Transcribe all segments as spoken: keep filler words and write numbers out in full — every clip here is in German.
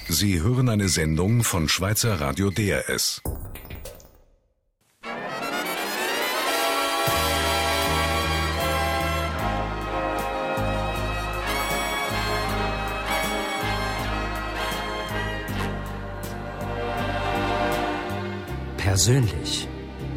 Sie hören eine Sendung von Schweizer Radio D R S. Persönlich.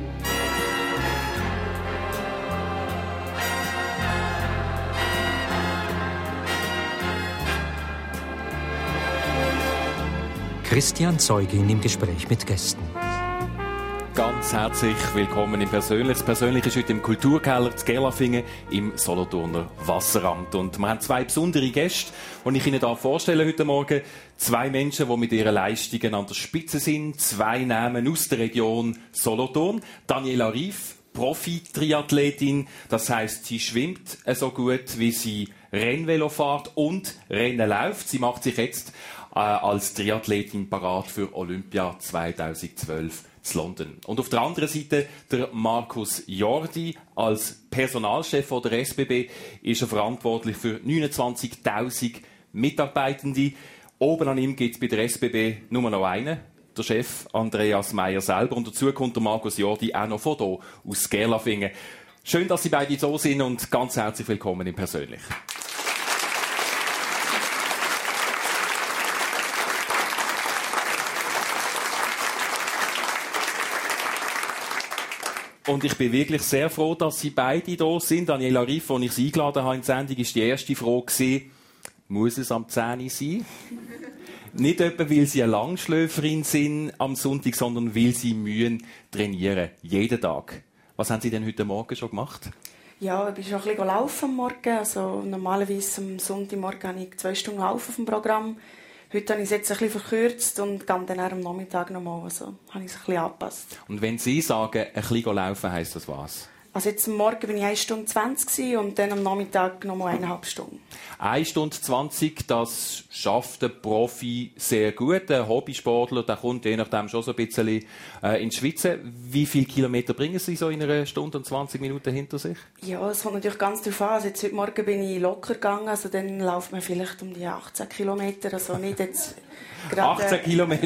Christian Zeugin im Gespräch mit Gästen. Ganz herzlich willkommen im Persönlich. Das Persönliche ist heute im Kulturkeller zu Gerlafingen im Solothurner Wasseramt. Und wir haben zwei besondere Gäste, die ich Ihnen hier vorstelle heute Morgen. Zwei Menschen, die mit ihren Leistungen an der Spitze sind. Zwei Namen aus der Region Solothurn. Daniela Rief, Profi-Triathletin. Das heisst, sie schwimmt so gut, wie sie Rennvelo fährt und Rennen läuft. Sie macht sich jetzt äh, als Triathletin parat für Olympia zweitausendzwölf in London. Und auf der anderen Seite der Markus Jordi. Als Personalchef der S B B ist er verantwortlich für neunundzwanzigtausend Mitarbeitende. Oben an ihm gibt es bei der S B B nur noch einen, der Chef Andreas Meier selber. Und dazu kommt der Markus Jordi auch noch von hier, aus Gerlafingen. Schön, dass Sie beide so sind und ganz herzlich willkommen im Persönlich. Und ich bin wirklich sehr froh, dass Sie beide da sind. Daniela Rief, als ich Sie eingeladen habe in die Sendung, war die erste Frage gewesen, muss es am zehn Uhr sein? Nicht etwa, weil Sie eine Langschläferin sind am Sonntag, sondern weil Sie mühen trainieren. Jeden Tag. Was haben Sie denn heute Morgen schon gemacht? Ja, ich bin schon ein bisschen laufen am Morgen. Also, normalerweise am Sonntagmorgen habe ich zwei Stunden Laufen auf dem Programm. Heute habe ich es jetzt ein bisschen verkürzt und gehe dann am Nachmittag nochmal. Also habe ich es ein bisschen angepasst. Und wenn Sie sagen, ein bisschen laufen, heisst das was? Also jetzt am Morgen war ich eine Stunde zwanzig und dann am Nachmittag nochmal eineinhalb Stunden. eine Stunde zwanzig, das schafft ein Profi sehr gut. Ein Hobbysportler, der kommt je nachdem schon so ein bisschen äh, ins Schwitzen. Wie viele Kilometer bringen Sie so in einer Stunde und zwanzig Minuten hinter sich? Ja, es kommt natürlich ganz darauf an. Also jetzt heute Morgen bin ich locker gegangen, also dann läuft man vielleicht um die achtzehn Kilometer, also nicht jetzt gerade... achtzehn Kilometer?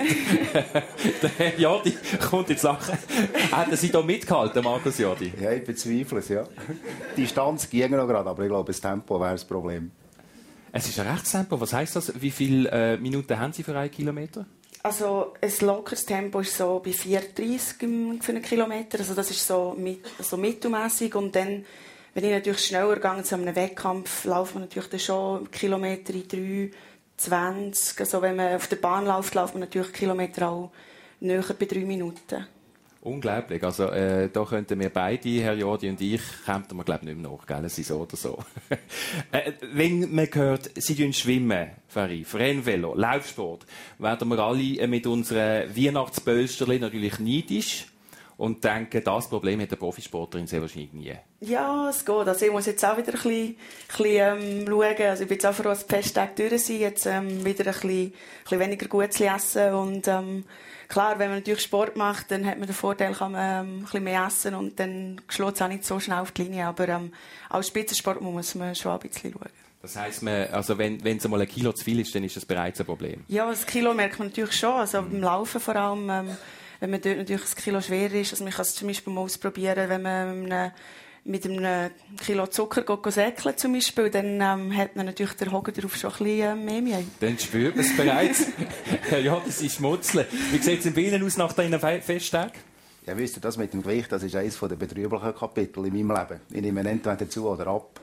Der Herr Jordi kommt jetzt lachen. Hätten Sie da mitgehalten, Markus Jordi? Ja, ich bezweifle es, ja. Die Distanz ging noch gerade, aber ich glaube, das Tempo wäre das Problem. Es ist ein Rechtstempo. Was heisst das? Wie viele äh, Minuten haben Sie für einen Kilometer? Also ein lockeres Tempo ist so bei vier dreißig für einen Kilometer. Also das ist so, mit, so mittelmässig. Und dann, wenn ich natürlich schneller gehe, zu einem Wettkampf, laufen wir natürlich dann schon Kilometer in drei zwanzig. Also wenn man auf der Bahn läuft, läuft man natürlich Kilometer auch näher bei drei Minuten. Unglaublich. Also, äh, da könnten wir beide, Herr Jordi und ich, kämpfen wir, glaube ich, nicht mehr nach, gell? Sie so oder so. äh, wenn man hört, Sie schwimmen, Farid, Rennvelo, Laufsport, werden wir alle mit unseren Weihnachtsbölsterchen natürlich neidisch und denken, das Problem hat der Profisportlerin sehr wahrscheinlich nie. Ja, es geht. Also ich muss jetzt auch wieder ein bisschen, ein bisschen ähm, schauen. Also ich bin jetzt auch froh, dass die Festtage durch sind, jetzt ähm, wieder ein bisschen, ein bisschen weniger gut zu essen. Und ähm, klar, wenn man natürlich Sport macht, dann hat man den Vorteil, kann man ähm, ein bisschen mehr essen und dann schlägt es auch nicht so schnell auf die Linie. Aber ähm, als Spitzensport muss man schon ein bisschen schauen. Das heisst, man, also wenn, wenn es mal ein Kilo zu viel ist, dann ist das bereits ein Problem? Ja, das Kilo merkt man natürlich schon. Also mhm. beim Laufen vor allem, ähm, wenn man dort natürlich ein Kilo schwer ist. Also man kann es zum Beispiel mal ausprobieren, wenn man mit einem, mit einem Kilo Zucker geht, säckeln zum Beispiel, dann ähm, hat man natürlich der Hocker darauf schon ein bisschen äh, mehr Mühe. Dann spürt man es bereits. Ja, das ist Schmutzeln. Wie sieht es in Bienen aus nach diesen Festtagen? Ja, wisst ihr, das mit dem Gewicht, das ist eines der betrüblichen Kapitel in meinem Leben. Ich nehme entweder zu oder ab.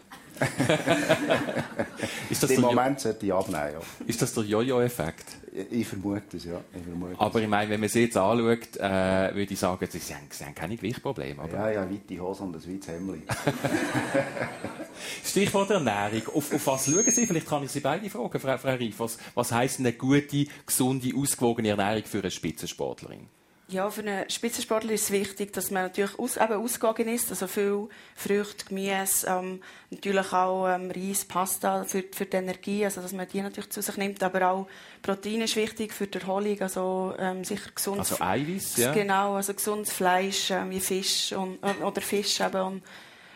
Ist das Im Moment sollte ich abnehmen, ja. Ist das der Jojo-Effekt? Ich, ich vermute es, ja. Ich vermute aber ich meine, wenn man sie jetzt anschaut, äh, würde ich sagen, sie haben, sie haben keine Gewichtprobleme. Ja, ja, weite Hose und ein weites Hemdli. Stichwort Ernährung. Auf, auf was schauen Sie? Vielleicht kann ich Sie beide fragen, Frau, Frau Rief. Was, was heisst eine gute, gesunde, ausgewogene Ernährung für eine Spitzensportlerin? Ja, für einen Spitzensportler ist es wichtig, dass man natürlich aus, eben ausgewogen ist, also viel Früchte, Gemüse, ähm, natürlich auch ähm, Reis, Pasta für, für die Energie, also dass man die natürlich zu sich nimmt, aber auch Protein ist wichtig für die Erholung, also ähm, sicher gesundes... Also Eiweiß, ja? Genau, also gesundes Fleisch, ähm, wie Fisch und, oder Fisch eben und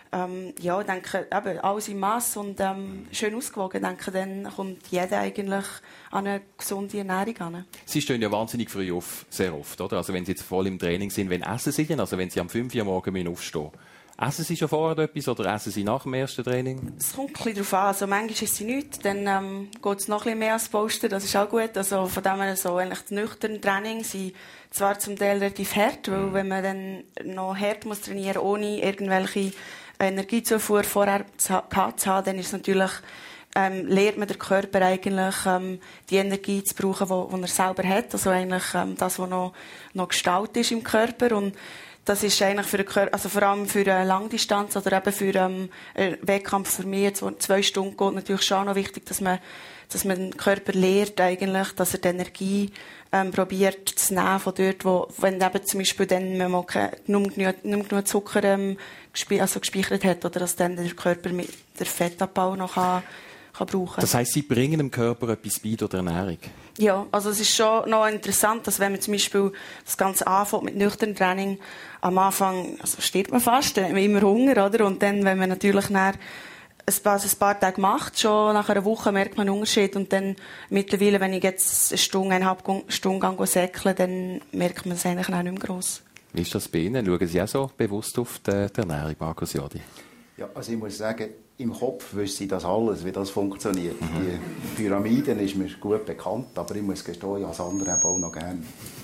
ähm, ja, ich denke, eben, alles im Mass und ähm, schön ausgewogen, denke, dann kommt jeder eigentlich an eine gesunde Ernährung an. Sie stehen ja wahnsinnig früh auf, sehr oft, oder? Also wenn Sie jetzt voll im Training sind, wenn essen Sie denn? Also wenn Sie am fünf Uhr morgens aufstehen, essen Sie schon vorher etwas oder essen Sie nach dem ersten Training? Es kommt ein bisschen darauf an. Also manchmal ist es nichts, dann ähm, geht es noch ein bisschen mehr als Posten, das ist auch gut. Also von dem her so eigentlich die nüchternen Training sind zwar zum Teil relativ hart, weil wenn man dann noch hart muss trainieren ohne irgendwelche Energiezufuhr vorher gehabt zu haben, dann ist es natürlich, ähm, lernt man den Körper eigentlich, ähm, die Energie zu brauchen, die er selber hat. Also eigentlich ähm, das, was noch, noch Gestalt ist im Körper. Und das ist eigentlich für den Körper, also vor allem für eine Langdistanz oder eben für ähm, einen Wettkampf für mich, jetzt, wo zwei Stunden geht, natürlich schon noch wichtig, dass man, dass man den Körper lehrt eigentlich, dass er die Energie ähm, probiert zu nehmen von dort, wo, wenn eben zum Beispiel dann man mal keine, nicht genug, nicht genug Zucker ähm, gespe- also gespeichert hat oder dass dann der Körper mit der Fettabbau noch kann, kann brauchen. Das heisst, Sie bringen dem Körper etwas bei durch die Ernährung? Ja, also es ist schon noch interessant, dass wenn man zum Beispiel das Ganze anfängt mit nüchternem Training, am Anfang also stirbt man fast, dann hat man immer Hunger, oder? Und dann, wenn man natürlich nach ein paar, ein paar Tage macht, schon nach einer Woche merkt man einen Unterschied. Und dann mittlerweile, wenn ich jetzt eine Stunde, eineinhalb Stunden gehe säckeln, dann merkt man es eigentlich auch nicht mehr gross. Wie ist das bei Ihnen? Schauen Sie auch so bewusst auf die, die Ernährung, Markus Jordi? Ja, also ich muss sagen, im Kopf wüsste ich das alles, wie das funktioniert. Mhm. Die Pyramiden ist mir gut bekannt, aber ich muss gestehen, ich habe das andere eben auch noch gerne.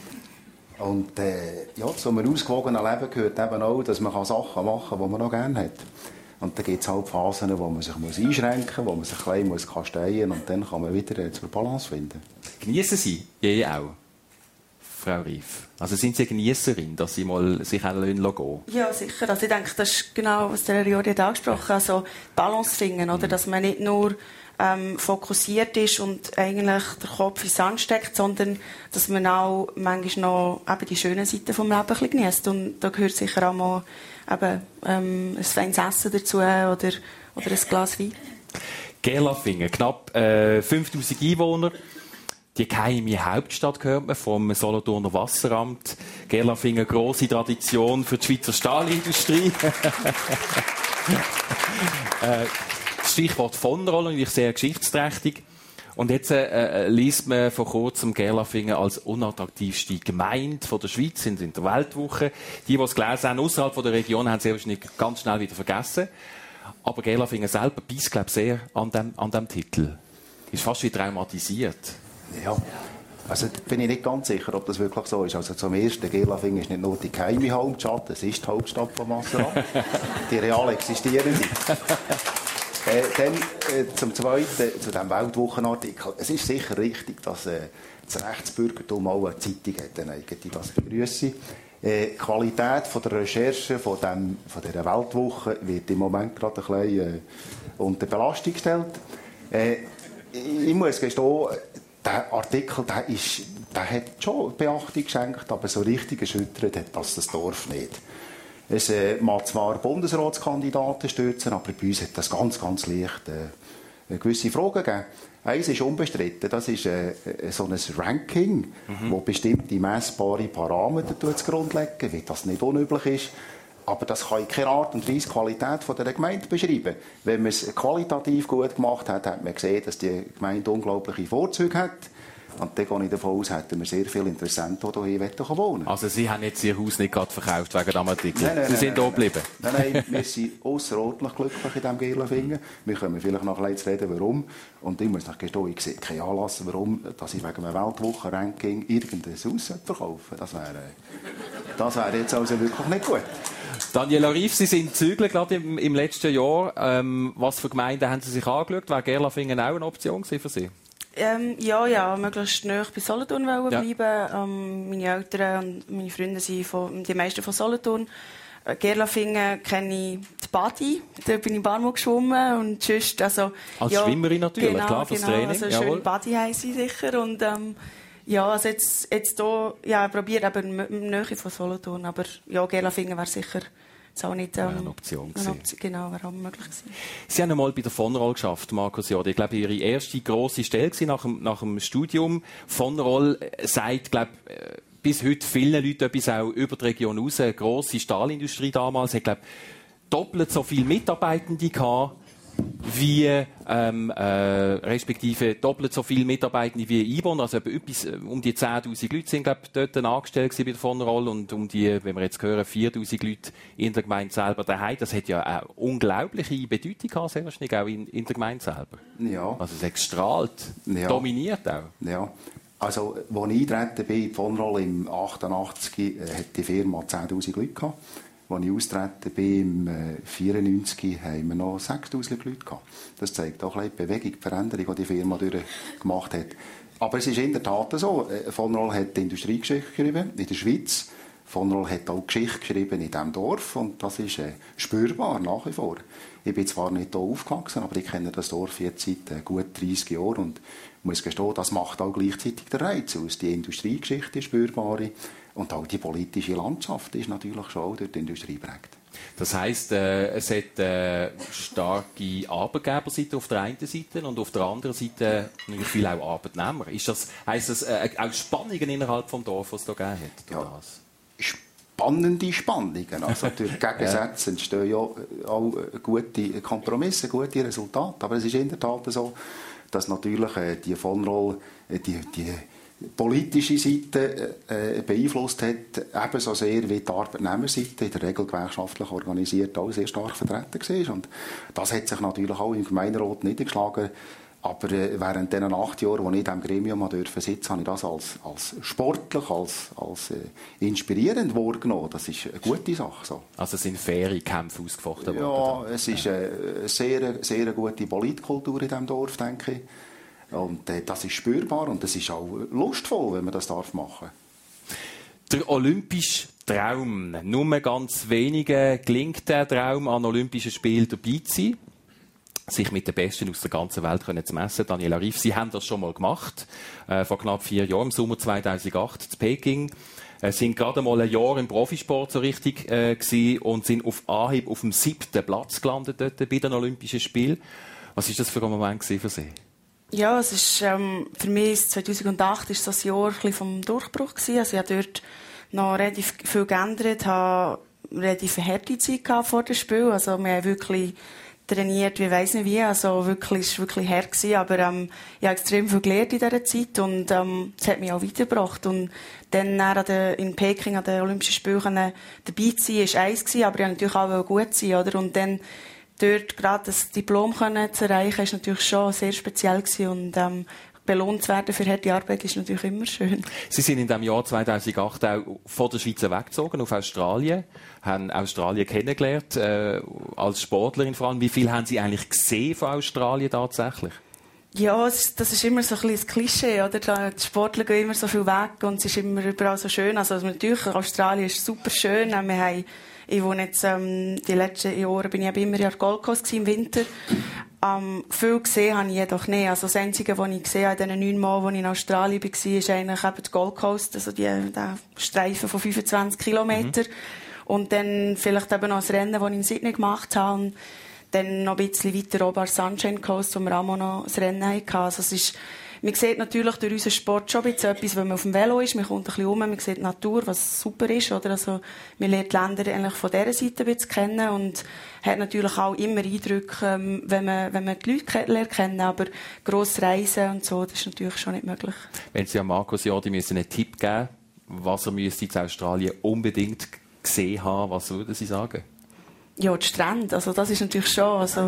Und äh, ja, zu einem ausgewogenen Leben gehört eben auch, dass man Sachen machen kann, die man noch gerne hat. Und dann gibt es halt Phasen, wo man sich muss einschränken muss, wo man sich ein bisschen kasteien muss und dann kann man wieder äh, zur Balance finden. Genießen Sie je auch, Frau Rief? Also sind Sie eine Genießerin, dass Sie mal sich auch gehen lassen? Ja, sicher. Also ich denke, das ist genau, was der Jordi hat angesprochen hat. Also Balance finden, oder? Dass man nicht nur ähm, fokussiert ist und eigentlich den Kopf in den Sand steckt, sondern dass man auch manchmal noch eben die schönen Seiten des Lebens ein bisschen genießt. Und da gehört sicher auch mal eben, ähm, ein feines Essen dazu oder, oder ein Glas Wein. Gerlafingen, knapp äh, fünftausend Einwohner. Die geheime Hauptstadt gehört man vom Solothurner Wasseramt. Gerlafingen, grosse Tradition für die Schweizer Stahlindustrie. äh, das Stichwort Vonrolle, natürlich sehr geschichtsträchtig. Und jetzt äh, liest man vor kurzem Gerlafingen als unattraktivste Gemeinde von der Schweiz in, in der Weltwoche. Die, die es gelesen haben, außerhalb der Region, haben sie wahrscheinlich ganz schnell wieder vergessen. Aber Gerlafingen selber beißt, glaube ich, sehr an dem, an dem Titel. Ist fast wie traumatisiert. Ja, also da bin ich nicht ganz sicher, ob das wirklich so ist. Also zum Ersten, Gerlafingen ist nicht nur die geheime Hauptstadt, es ist die Hauptstadt vom Wasseramt. Die real existieren sie. Äh, dann äh, zum Zweiten, zu diesem Weltwochenartikel. Es ist sicher richtig, dass äh, das Rechtsbürgertum auch eine Zeitung hat, eine eigene, das begrüße ich. Äh, die Qualität von der Recherche von, dem, von dieser Weltwoche wird im Moment gerade ein bisschen äh, unter Belastung gestellt. Äh, ich, ich muss gestehen, der Artikel der ist, der hat schon Beachtung geschenkt, aber so richtig erschüttert hat das das Dorf nicht. Es äh, mag zwar Bundesratskandidaten stürzen, aber bei uns hat das ganz, ganz leicht äh, gewisse Fragen gegeben. Eins ist unbestritten, das ist äh, so ein Ranking, mhm. wo bestimmte messbare Parameter zugrunde legen, wie das nicht unüblich ist. Aber das kann in keiner Art und Weise die Qualität von der Gemeinde beschreiben. Wenn man es qualitativ gut gemacht hat, hat man gesehen, dass die Gemeinde unglaubliche Vorzüge hat. Und dann gehe ich davon aus, hätten wir sehr viele Interessenten, die hier wohnen wollen. Also Sie haben jetzt Ihr Haus nicht gerade verkauft wegen dem Artikel? Nein, nein, Sie nein, sind nein, hier geblieben? Nein, nein, wir sind außerordentlich glücklich in diesem Gerlafingen. Wir können vielleicht noch ein bisschen reden, warum. Und ich muss noch gestehen, ich sehe keinen Anlass, warum dass ich wegen einem Weltwochen-Ranking irgendein Haus verkaufen. Das wäre, das wäre jetzt also wirklich nicht gut. Daniela Rief, Sie sind Zügler gerade im, im letzten Jahr. Ähm, was für Gemeinden haben Sie sich angeschaut? Wäre Gerlafingen auch eine Option für Sie? Ähm, ja, ja, möglichst nahe bei Solothurn wollen bleiben. Ja. Ähm, meine Eltern und meine Freunde sind von, die meisten von Solothurn. Äh, Gerlafingen kenne ich die Badi, da bin ich ein paar Mal geschwommen und sonst, also... Als ja, Schwimmerin natürlich, genau, klar, fürs genau, Training. Also Jawohl. schön Badi haben sie sicher und ähm, ja, also jetzt, jetzt hier, ja, probiert eben in der Nähe von Solothurn, aber ja, Gerlafingen wäre sicher... Das auch nicht, ähm, eine Option eine Option, genau, wäre auch möglich gewesen. Sie haben einmal bei der Vonroll geschafft, Markus Jordi. Ich glaube, Ihre erste grosse Stelle nach dem, nach dem Studium. Vonroll sagt, glaube bis heute vielen Leuten etwas auch über die Region raus. Eine grosse Stahlindustrie damals. Ich glaube, doppelt so viele Mitarbeitende gehabt, wie, ähm, äh, respektive doppelt so viele Mitarbeitende wie Einwohner. Also etwas, um die zehntausend Leute sind, glaube ich, dort angestellt bei der von Roll und um die, wenn wir jetzt hören, viertausend Leute in der Gemeinde selber daheim. Das hat ja eine unglaubliche Bedeutung gehabt, sehr wahrscheinlich auch in, in der Gemeinde selber. Ja. Also es hat gestrahlt, ja. Dominiert auch. Ja. Also, als ich eingetreten bin in die von Roll im achtundachtzig, äh, hat die Firma zehntausend Leute gehabt. Als ich austreten bin, im vierundneunzig, haben wir noch sechstausend Leute gehabt. Das zeigt auch ein bisschen die Bewegung, die Veränderung, die die Firma durchgemacht hat. Aber es ist in der Tat so, von Roll hat die Industriegeschichte geschrieben in der Schweiz. Von Roll hat auch Geschichte geschrieben in diesem Dorf und das ist äh, spürbar nach wie vor. Ich bin zwar nicht hier aufgewachsen, aber ich kenne das Dorf jetzt seit äh, gut dreissig Jahren und muss gestehen, das macht auch gleichzeitig den Reiz aus. Die Industriegeschichte ist spürbare und auch die politische Landschaft ist natürlich schon auch durch die Industrie geprägt. Das heisst, äh, es hat äh, starke Arbeitgeberseite auf der einen Seite und auf der anderen Seite natürlich viel auch Arbeitnehmer. Ist das, heisst das äh, auch Spannungen innerhalb des Dorfes, was es da gegeben hat? Ja, spannende Spannungen. Also durch Gegensätze entstehen ja auch gute Kompromisse, gute Resultate. Aber es ist in der Tat so, dass natürlich äh, die von Roll äh, die, die politische Seite äh, beeinflusst hat, ebenso sehr wie die Arbeitnehmerseite, in der Regel gewerkschaftlich organisiert, auch sehr stark vertreten war. Und das hat sich natürlich auch im Gemeinderat niedergeschlagen. Aber äh, während diesen acht Jahren, als ich in diesem Gremium sitzen durfte, habe ich das als, als sportlich, als, als äh, inspirierend wahrgenommen. Das ist eine gute Sache. So. Also es sind faire Kämpfe ausgefochten worden? Ja, es ist eine sehr, sehr gute Politkultur in diesem Dorf, denke ich. Und äh, das ist spürbar und es ist auch lustvoll, wenn man das darf machen. Der olympische Traum. Nur ganz wenigen gelingt der Traum, an Olympischen Spielen dabei zu sein, sich mit den Besten aus der ganzen Welt zu messen. Daniel Arif, Sie haben das schon mal gemacht, äh, vor knapp vier Jahren, im Sommer zweitausendacht in Peking. Äh, sind gerade mal ein Jahr im Profisport so richtig äh, gewesen und sind auf Anhieb auf dem siebten Platz gelandet dort bei den Olympischen Spielen. Was war das für ein Moment für Sie? Ja, es ist, ähm, für mich zweitausendacht war das Jahr ein bisschen vom Durchbruch gewesen. Also ich habe dort noch relativ viel geändert, habe relativ eine harte Zeit gehabt vor dem Spiel. Also wir haben wirklich trainiert, wie weiss nicht wie. Also wirklich, es war wirklich hart gewesen. Aber ähm, ich habe extrem viel gelernt in dieser Zeit und ähm, es hat mich auch weitergebracht. Und dann an der, in Peking an den Olympischen Spielen dabei zu sein, war eins gewesen, aber ich wollte natürlich auch gut sein, oder? Und dann dort gerade das Diplom zu erreichen, war natürlich schon sehr speziell gewesen. Und ähm, belohnt zu werden für harte Arbeit ist natürlich immer schön. Sie sind in dem Jahr zweitausendacht auch von der Schweiz weggezogen auf Australien, haben Australien kennengelernt, äh, als Sportlerin vor allem. Wie viel haben Sie eigentlich gesehen von Australien tatsächlich? Ja, das ist immer so ein bisschen das Klischee, oder? Die Sportler gehen immer so viel weg und es ist immer überall so schön. Also natürlich, Australien ist super schön. Wir haben Ich wohne jetzt, ähm, die letzten Jahre bin ich immer in der Gold Coast im Winter. Ähm, viel gesehen habe ich jedoch nicht. Also das Einzige, was ich gesehen habe in den neun Mal, als ich in Australien war, ist eigentlich eben die Gold Coast, also die, der Streifen von fünfundzwanzig Kilometern. Mhm. Und dann vielleicht eben noch das Rennen, das ich in Sydney gemacht habe. Und dann noch ein bisschen weiter oben an Sunshine Coast, wo wir auch noch das Rennen hatten. Also es ist, man sieht natürlich durch unseren Sport schon ein bisschen etwas, wenn man auf dem Velo ist. Man kommt ein bisschen rum, man sieht die Natur, was super ist. Oder? Also, man lernt die Länder eigentlich von dieser Seite ein bisschen kennen und hat natürlich auch immer Eindrücke, wenn man, wenn man die Leute lernt kennen. Aber gross reisen und so, das ist natürlich schon nicht möglich. Wenn Sie an Markus Jordi müssen einen Tipp geben, was er müsste in Australien unbedingt gesehen haben, was würden Sie sagen? Ja, die Strände. Also, das ist natürlich schon, also,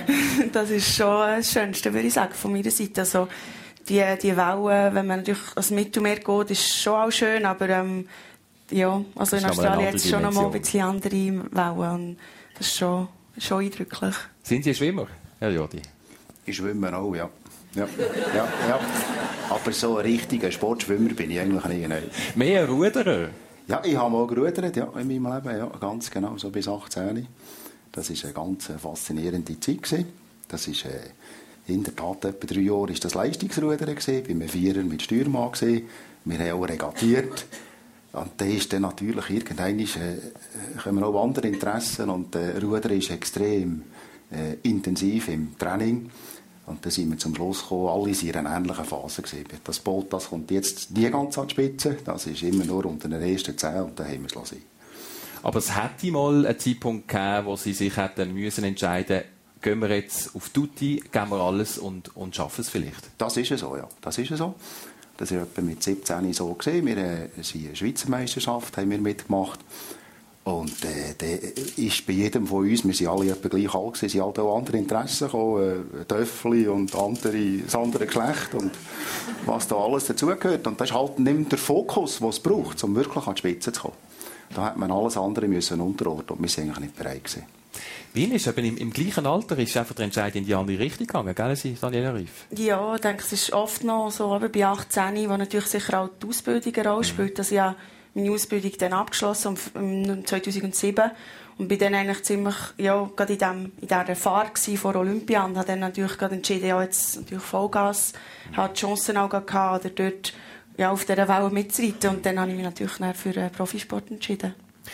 das ist schon das Schönste, würde ich sagen, von meiner Seite. Also, Die, die Wellen, wenn man natürlich ans Mittelmeer geht, ist schon auch schön, aber ähm, ja, also in Australien hat es schon noch mal ein bisschen andere Wellen und das ist schon, schon eindrücklich. Sind Sie ein Schwimmer, Herr Jordi? Ich schwimme auch, ja. Ja, ja, ja. Aber so ein richtiger Sportschwimmer bin ich eigentlich nicht. Mehr Ruderer? Ja, ich habe mal gerudert, ja, in meinem Leben, ja, ganz genau, so bis achtzehn. Das war eine ganz faszinierende Zeit gewesen. Das ist äh, in der Tat, etwa drei Jahre war das Leistungsrudern, bei einem Vierer mit Steuermann. Wir haben auch regattiert. Und dann ist dann natürlich irgendwann äh, kommen auch andere Interessen. Und äh, Rudern ist extrem äh, intensiv im Training. Und dann sind wir zum Schluss gekommen, alle in einer ähnlichen Phase gewesen. Das Boot, das kommt jetzt nie ganz an die Spitze. Das ist immer nur unter den ersten zehn und dann haben wir es lassen. Aber es hätte mal einen Zeitpunkt gegeben, wo Sie sich hätten müssen entscheiden, gehen wir jetzt auf Tutti, geben wir alles und, und schaffen es vielleicht? Das ist so, ja. Das ist so. Das war etwa mit siebzehn so gesehen. Wir äh, sind eine Schweizer Meisterschaft, haben wir mitgemacht. Und äh, der ist bei jedem von uns, wir sind alle etwa gleich alt gewesen, sind halt auch andere Interessen gekommen, äh, Töffeli und andere, das andere Geschlecht und was da alles dazugehört. Und das ist halt nicht mehr der Fokus, den es braucht, um wirklich an die Spitze zu kommen. Da hat man alles andere müssen unterordnen und wir sind eigentlich nicht bereit gewesen. Wien ist eben im, im gleichen Alter ist einfach der Entscheid in die andere Richtung gegangen, gell, Daniela Ryf? Ja, ich denke, es ist oft noch so eben bei achtzehn, wo natürlich sicher auch die Ausbildung eine Rolle spielt. Also ich habe meine Ausbildung dann abgeschlossen im zweitausendsieben und bin dann eigentlich ziemlich, ja, gerade in, dem, in dieser Fahrt vor Olympia und habe dann natürlich gerade entschieden, ja, jetzt natürlich Vollgas, habe die Chancen auch gehabt, oder dort ja, auf dieser Welle mitzureiten und dann habe ich mich natürlich für den Profisport entschieden.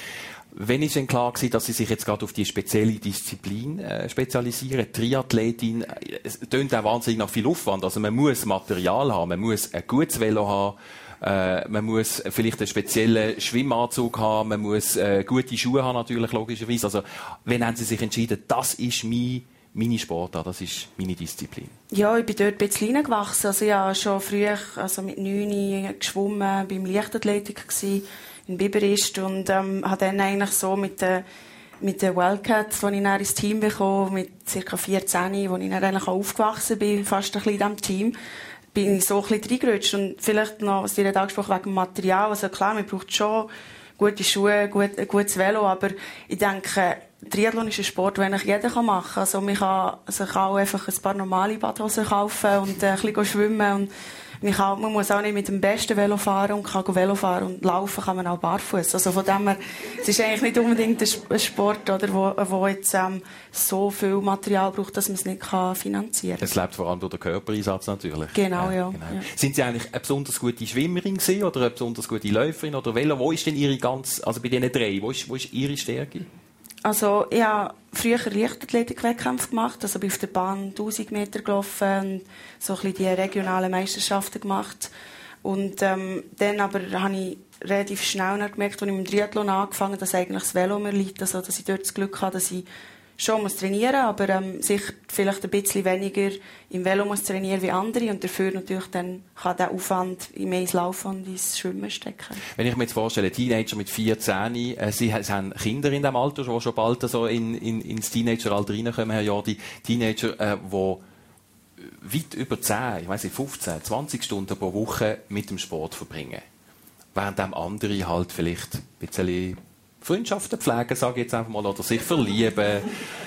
Wann war denn klar gewesen, dass Sie sich jetzt gerade auf die spezielle Disziplin äh, spezialisieren? Triathletin, es tönt auch wahnsinnig nach viel Aufwand. Also man muss Material haben, man muss ein gutes Velo haben, äh, man muss vielleicht einen speziellen Schwimmanzug haben, man muss äh, gute Schuhe haben natürlich, logischerweise. Also wann haben Sie sich entschieden, das ist mein, meine Sportart, das ist meine Disziplin? Ja, ich bin dort ein bisschen reingewachsen. Also ich habe schon früh, also mit neun geschwommen, beim Leichtathletik gewesen, in Biberist und ähm, habe dann eigentlich so mit den mit den Wildcats, die ich dann ins Team bekommen, mit ca. vierzehn, wo ich dann eigentlich auch aufgewachsen bin, fast ein bisschen in diesem Team, bin ich so ein bisschen reingerutscht. Und vielleicht noch, was ihr angesprochen wegen dem Material, also klar, man braucht schon gute Schuhe, gut, ein gutes Velo, aber ich denke, Triathlon ist ein Sport, den jeder machen kann. Also man kann sich auch einfach ein paar normale Badhosen kaufen und äh, ein bisschen schwimmen und man, kann, man muss auch nicht mit dem besten Velo fahren und kann Velo fahren und laufen kann man auch barfuß. Also von dem her, es ist eigentlich nicht unbedingt ein Sport, oder, wo, wo jetzt ähm, so viel Material braucht, dass man es nicht kann finanzieren kann. Es lebt vor allem durch den Körpereinsatz natürlich. Genau, ja. Genau. ja. Sind Sie eigentlich eine besonders gute Schwimmerin gewesen, oder eine besonders gute Läuferin oder Velo? Wo ist denn Ihre ganz, also bei diesen drei, wo ist, wo ist Ihre Stärke? Also ich habe früher Leichtathletik-Wettkämpfe gemacht, also bin auf der Bahn tausend Meter gelaufen und so ein bisschen die regionalen Meisterschaften gemacht. Und ähm, dann aber habe ich relativ schnell gemerkt, als ich mit dem Triathlon angefangen habe, dass eigentlich das Velo mir liegt, also dass ich dort das Glück habe, dass ich schon muss trainieren, aber ähm, sicher vielleicht ein bisschen weniger im Velo muss trainieren wie andere und dafür natürlich dann kann der Aufwand mehr ins Laufen und ins Schwimmen stecken. Wenn ich mir jetzt vorstelle, Teenager mit vierzehn, äh, Sie, Sie haben Kinder in diesem Alter, die schon bald so in, in, ins Teenageralter reinkommen, Herr Jordi, Teenager, äh, die weit über zehn, ich weiss nicht, fünfzehn, zwanzig Stunden pro Woche mit dem Sport verbringen. Während dem andere halt vielleicht ein bisschen Freundschaften pflegen, sage ich jetzt einfach mal, oder sich verlieben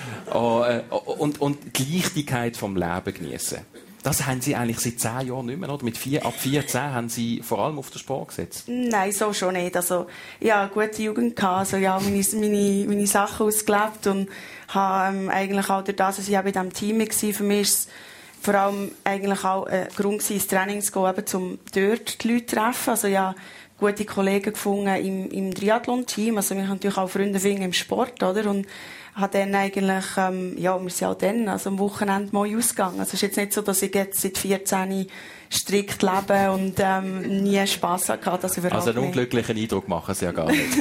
oh, äh, und, und die Leichtigkeit vom Leben genießen. Das haben Sie eigentlich seit zehn Jahren nicht mehr, oder? Mit vier, ab vierzehn haben Sie vor allem auf den Sport gesetzt? Nein, so schon nicht. Also, ich hatte eine gute Jugend gehabt, also ja, meine, meine, meine Sachen ausgelebt und habe ähm, eigentlich auch durch das, dass ich auch bei diesem Team war, für mich ist es vor allem eigentlich auch ein Grund gewesen, ins Training zu gehen, eben, um dort die Leute zu treffen. Also ja, gute Kollegen gefunden im, im Triathlon-Team. Also wir haben natürlich auch Freunde finden im Sport, oder? Und habe dann eigentlich, ähm, ja, wir sind auch dann, also am Wochenende mal ausgegangen. Also es ist jetzt nicht so, dass ich jetzt seit vierzehn strikt lebe und ähm, nie Spass hatte. Das also einen unglücklichen Eindruck machen Sie ja gar nicht.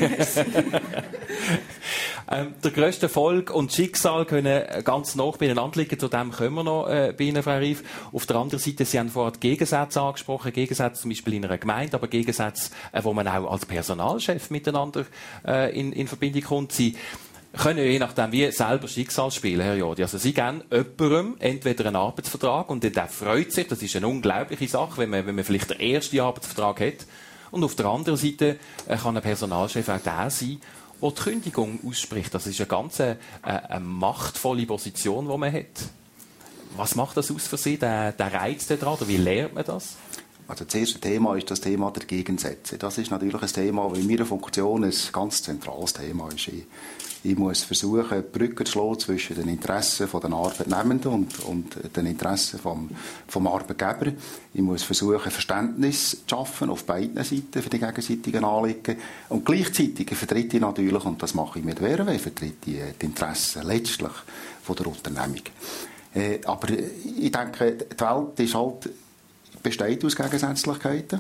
ähm, der grösste Erfolg und Schicksal können ganz nah beieinander liegen. Zu dem kommen wir noch äh, bei Ihnen, Frau Ryf. Auf der anderen Seite, Sie haben vorhin Gegensätze angesprochen. Gegensätze zum Beispiel in einer Gemeinde, aber Gegensätze, äh, wo man auch als Personalchef miteinander äh, in, in Verbindung kommt. Sie können je nachdem wie selber Schicksal spielen, Herr Jordi. Also Sie geben jemandem entweder einen Arbeitsvertrag und der freut sich, das ist eine unglaubliche Sache, wenn man, wenn man vielleicht den ersten Arbeitsvertrag hat. Und auf der anderen Seite kann ein Personalchef auch der sein, der die Kündigung ausspricht. Das ist eine ganz äh, eine machtvolle Position, die man hat. Was macht das aus für Sie, der, der Reiz daran, oder wie lernt man das? Also das erste Thema ist das Thema der Gegensätze. Das ist natürlich ein Thema, das in meiner Funktion ein ganz zentrales Thema ist. Ich, ich muss versuchen, Brücken zu schlagen zwischen den Interessen der Arbeitnehmenden und, und den Interessen vom, vom Arbeitgeber. Ich muss versuchen, Verständnis zu schaffen auf beiden Seiten für die gegenseitigen Anliegen. Und gleichzeitig vertrete ich natürlich, und das mache ich mit W R W, vertrete ich die Interessen letztlich von der Unternehmung. Äh, aber ich denke, die Welt ist halt besteht aus Gegensätzlichkeiten.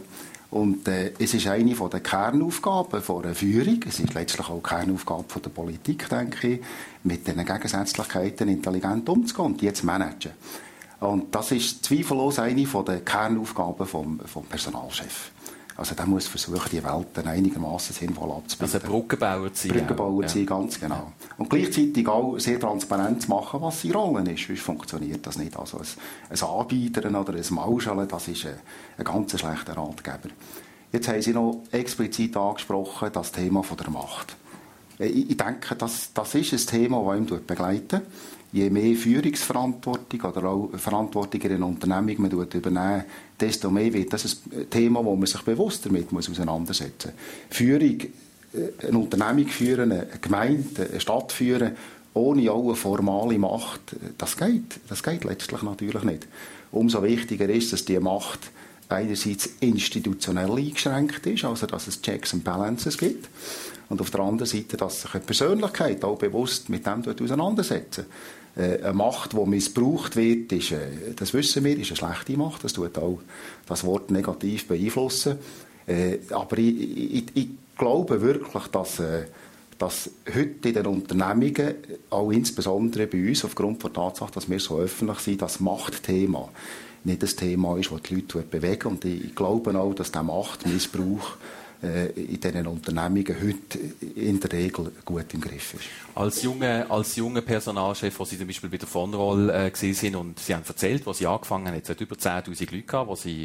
Und äh, es ist eine von der Kernaufgaben von einer Führung, es ist letztlich auch die Kernaufgabe von der Politik, denke ich, mit diesen Gegensätzlichkeiten intelligent umzugehen und die zu managen. Und das ist zweifellos eine von der Kernaufgaben vom, vom Personalchef. Also der muss versuchen, die Welt einigermaßen sinnvoll abzubilden. Also Brückenbauer zu sein. Brückenbauer zu sein, ja. ganz genau. Und gleichzeitig auch sehr transparent zu machen, was seine Rolle ist. Sonst funktioniert das nicht. Also ein, ein Anbieter oder ein Mauscheln, das ist ein, ein ganz schlechter Ratgeber. Jetzt haben Sie noch explizit angesprochen, das Thema von der Macht. Ich, ich denke, das, das ist ein Thema, das ihn begleitet. Je mehr Führungsverantwortung oder auch Verantwortung in einer Unternehmung man übernehmen, desto mehr wird das ein Thema, wo man sich bewusst damit muss auseinandersetzen muss. Führung, eine Unternehmung führen, eine Gemeinde, eine Stadt führen, ohne auch eine formale Macht, das geht. Das geht letztlich natürlich nicht. Umso wichtiger ist, dass die Macht einerseits institutionell eingeschränkt ist, also dass es Checks and Balances gibt, und auf der anderen Seite, dass sich eine Persönlichkeit auch bewusst mit dem auseinandersetzen. Äh, eine Macht, die missbraucht wird, ist, äh, das wissen wir, ist eine schlechte Macht. Das tut auch das Wort negativ beeinflussen. Äh, aber ich, ich, ich glaube wirklich, dass, äh, dass heute in den Unternehmungen, auch insbesondere bei uns, aufgrund der Tatsache, dass wir so öffentlich sind, das Machtthema nicht das Thema ist, das die Leute bewegen. Und ich glaube auch, dass der Machtmissbrauch in diesen Unternehmungen heute in der Regel gut im Griff ist. Als junger als junge Personalchef, wo Sie zum Beispiel bei der Vonroll äh, gesehen sind und Sie haben erzählt, wo Sie angefangen haben, jetzt hat über zehntausend Leute gehabt, wo Sie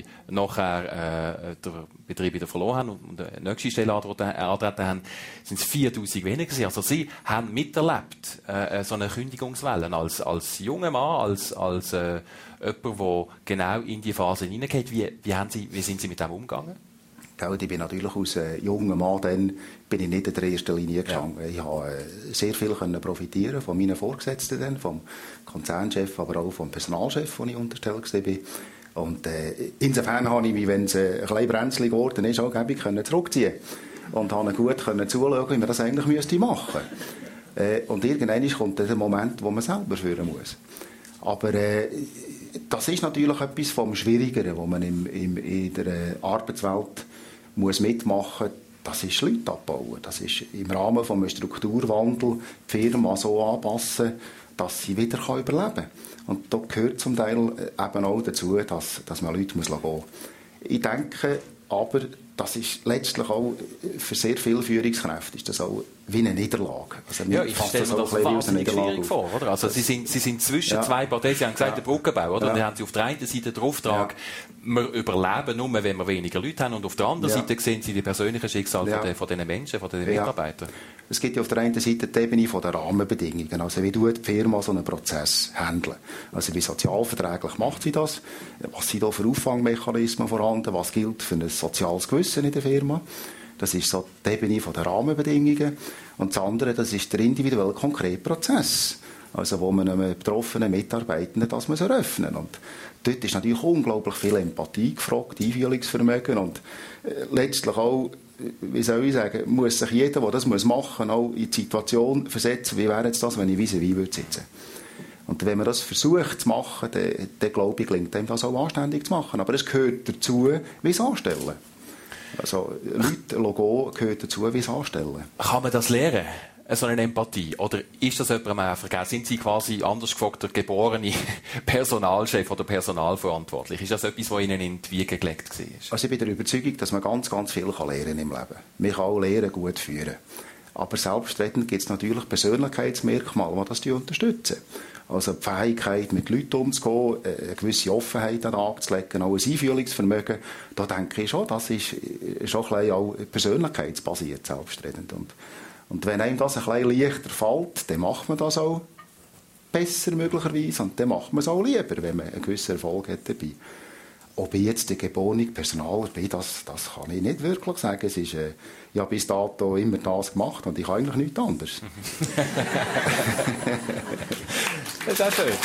nachher äh, den Betrieb wieder verloren haben und eine nächste Stelle antreten haben, sind es viertausend weniger gewesen. Also Sie haben miterlebt äh, so eine Kündigungswelle als, als junger Mann, als, als äh, jemand, der genau in die Phase hineingeht. Wie, wie, haben Sie, wie sind Sie mit dem umgegangen? Ich bin natürlich als äh, junger Mann dann, bin ich nicht in der ersten Linie gestanden. Ja. Ich habe äh, sehr viel können profitieren von meinen Vorgesetzten, dann, vom Konzernchef, aber auch vom Personalchef, den ich unterstellt war. Und äh, insofern habe ich mich, wenn es äh, ein bisschen brenzlig geworden ist, auch können zurückziehen und habe gut können zuschauen, wie man das eigentlich müsste machen müsste. Äh, und irgendwann kommt der Moment, wo man selber führen muss. Aber äh, das ist natürlich etwas vom Schwierigeren, was man im, im, in der Arbeitswelt muss mitmachen muss. Das ist Leute abbauen. Das ist im Rahmen eines Strukturwandels die Firma so anpassen, dass sie wieder überleben kann. Und da gehört zum Teil eben auch dazu, dass, dass man Leute gehen muss. Ich denke aber, das ist letztlich auch für sehr viele Führungskräfte ist das auch wie eine Niederlage. Also ja, ich stelle mir das wahnsinnig schwierig vor, oder? Also Sie sind, Sie sind zwischen ja. zwei Parteien, Sie haben gesagt, ja. der Brückenbau, oder? Ja. Dann haben Sie auf der einen Seite den Auftrag, ja. wir überleben nur, wenn wir weniger Leute haben, und auf der anderen ja. Seite sehen Sie die persönlichen Schicksale ja. von, den, von den Menschen, von den ja. Mitarbeitern. Es gibt ja auf der einen Seite die Ebene der Rahmenbedingungen, also wie tut die Firma so einen Prozess handeln. Also wie sozialverträglich macht sie das? Was sind da für Auffangmechanismen vorhanden? Was gilt für ein soziales Gewissen in der Firma? Das ist so die Ebene der Rahmenbedingungen. Und das andere, das ist der individuelle, konkrete Prozess. Also wo man einem betroffenen Mitarbeitenden das muss eröffnen. Und dort ist natürlich unglaublich viel Empathie gefragt, Einfühlungsvermögen und äh, letztlich auch, wie soll ich sagen, muss sich jeder, der das machen muss, auch in die Situation versetzen, wie wäre jetzt das, wenn ich vis-à-vis würde sitzen. Und wenn man das versucht zu machen, dann, dann glaube ich, gelingt einem das auch anständig zu machen. Aber es gehört dazu, wie es anstellen. Also Leute, Logo gehört dazu, wie es anstellen. Kann man das lernen? So eine Empathie? Oder ist das jemandem auch vergessen? Sind Sie quasi, anders gefragt, der geborene Personalchef oder Personalverantwortlich? Ist das etwas, was Ihnen in die Wiege gelegt war? Also ich bin der Überzeugung, dass man ganz, ganz viel lernen im Leben. Man kann auch lernen, gut führen. Aber selbstredend gibt es natürlich Persönlichkeitsmerkmale, die das unterstützen. Also die Fähigkeit, mit Leuten umzugehen, eine gewisse Offenheit an den Tag zu legen, auch ein Einfühlungsvermögen, da denke ich schon, das ist schon ein bisschen auch persönlichkeitsbasiert, selbstredend. Und, und wenn einem das ein bisschen leichter fällt, dann macht man das auch besser möglicherweise und dann macht man es auch lieber, wenn man einen gewissen Erfolg hat dabei. Ob ich jetzt der geborene Personaler bin, das, das kann ich nicht wirklich sagen. Es ist, äh, ich habe bis dato immer das gemacht und ich kann eigentlich nichts anderes. Das ist auch schön.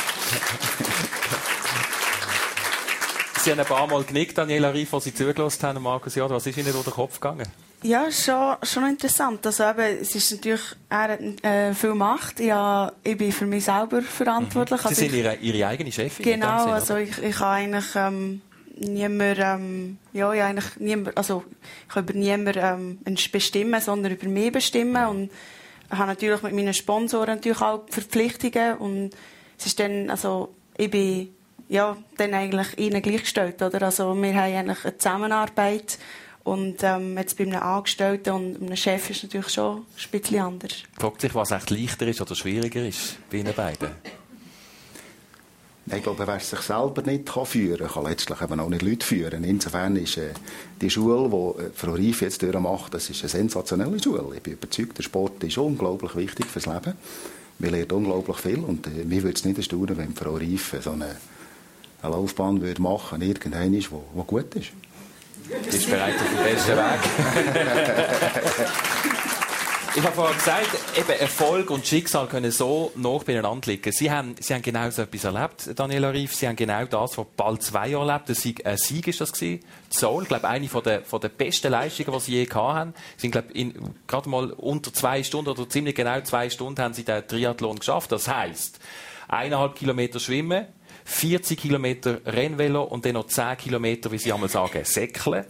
Sie haben ein paar Mal genickt, Daniela Rief, als Sie zugelassen haben, Markus Jader. Was ist Ihnen durch den Kopf gegangen? Ja, schon, schon interessant. Also eben, es ist natürlich äh, viel Macht. Ja, ich bin für mich selber verantwortlich. Mhm. Sie also sind ich, Ihre, Ihre eigene Chefin? Genau, Sinn, also ich, ich habe eigentlich ähm, niemand, ähm, ja, ja, eigentlich niemand, also ich kann über niemanden ähm, bestimmen, sondern über mich bestimmen und habe natürlich mit meinen Sponsoren natürlich auch Verpflichtungen und es ist dann, also ich bin ja, dann eigentlich ihnen gleichgestellt, oder? Also wir haben eigentlich eine Zusammenarbeit und ähm, jetzt bei einem Angestellten und einem Chef ist es natürlich schon ein bisschen anders. Fragt sich, was echt leichter ist oder schwieriger ist bei Ihnen beiden? Ich glaube, wer sich selber nicht führen kann, kann letztlich eben auch nicht Leute führen. Insofern ist äh, die Schule, die äh, Frau Reif jetzt durchmacht, das ist eine sensationelle Schule. Ich bin überzeugt, der Sport ist unglaublich wichtig fürs Leben. Wir lernen unglaublich viel und äh, mir würde es nicht erstaunen, wenn Frau Reif so eine, eine Laufbahn würde machen würde, irgendeine, die gut ist. Ist bereit auf den besten Weg. Ich habe vorhin gesagt, eben Erfolg und Schicksal können so nah beieinander liegen. Sie haben, Sie haben genau so etwas erlebt, Daniela Reif. Sie haben genau das vor bald zwei Jahren erlebt. Ein Sieg, ein Sieg ist das gewesen. Seoul, ich glaube, eine von der, von der besten Leistungen, die Sie je gehabt haben. Sie sind, glaube ich, gerade mal unter zwei Stunden oder ziemlich genau zwei Stunden haben Sie den Triathlon geschafft. Das heisst, eineinhalb Kilometer schwimmen, vierzig Kilometer Rennvelo und dann noch zehn Kilometer, wie Sie einmal sagen, säckeln.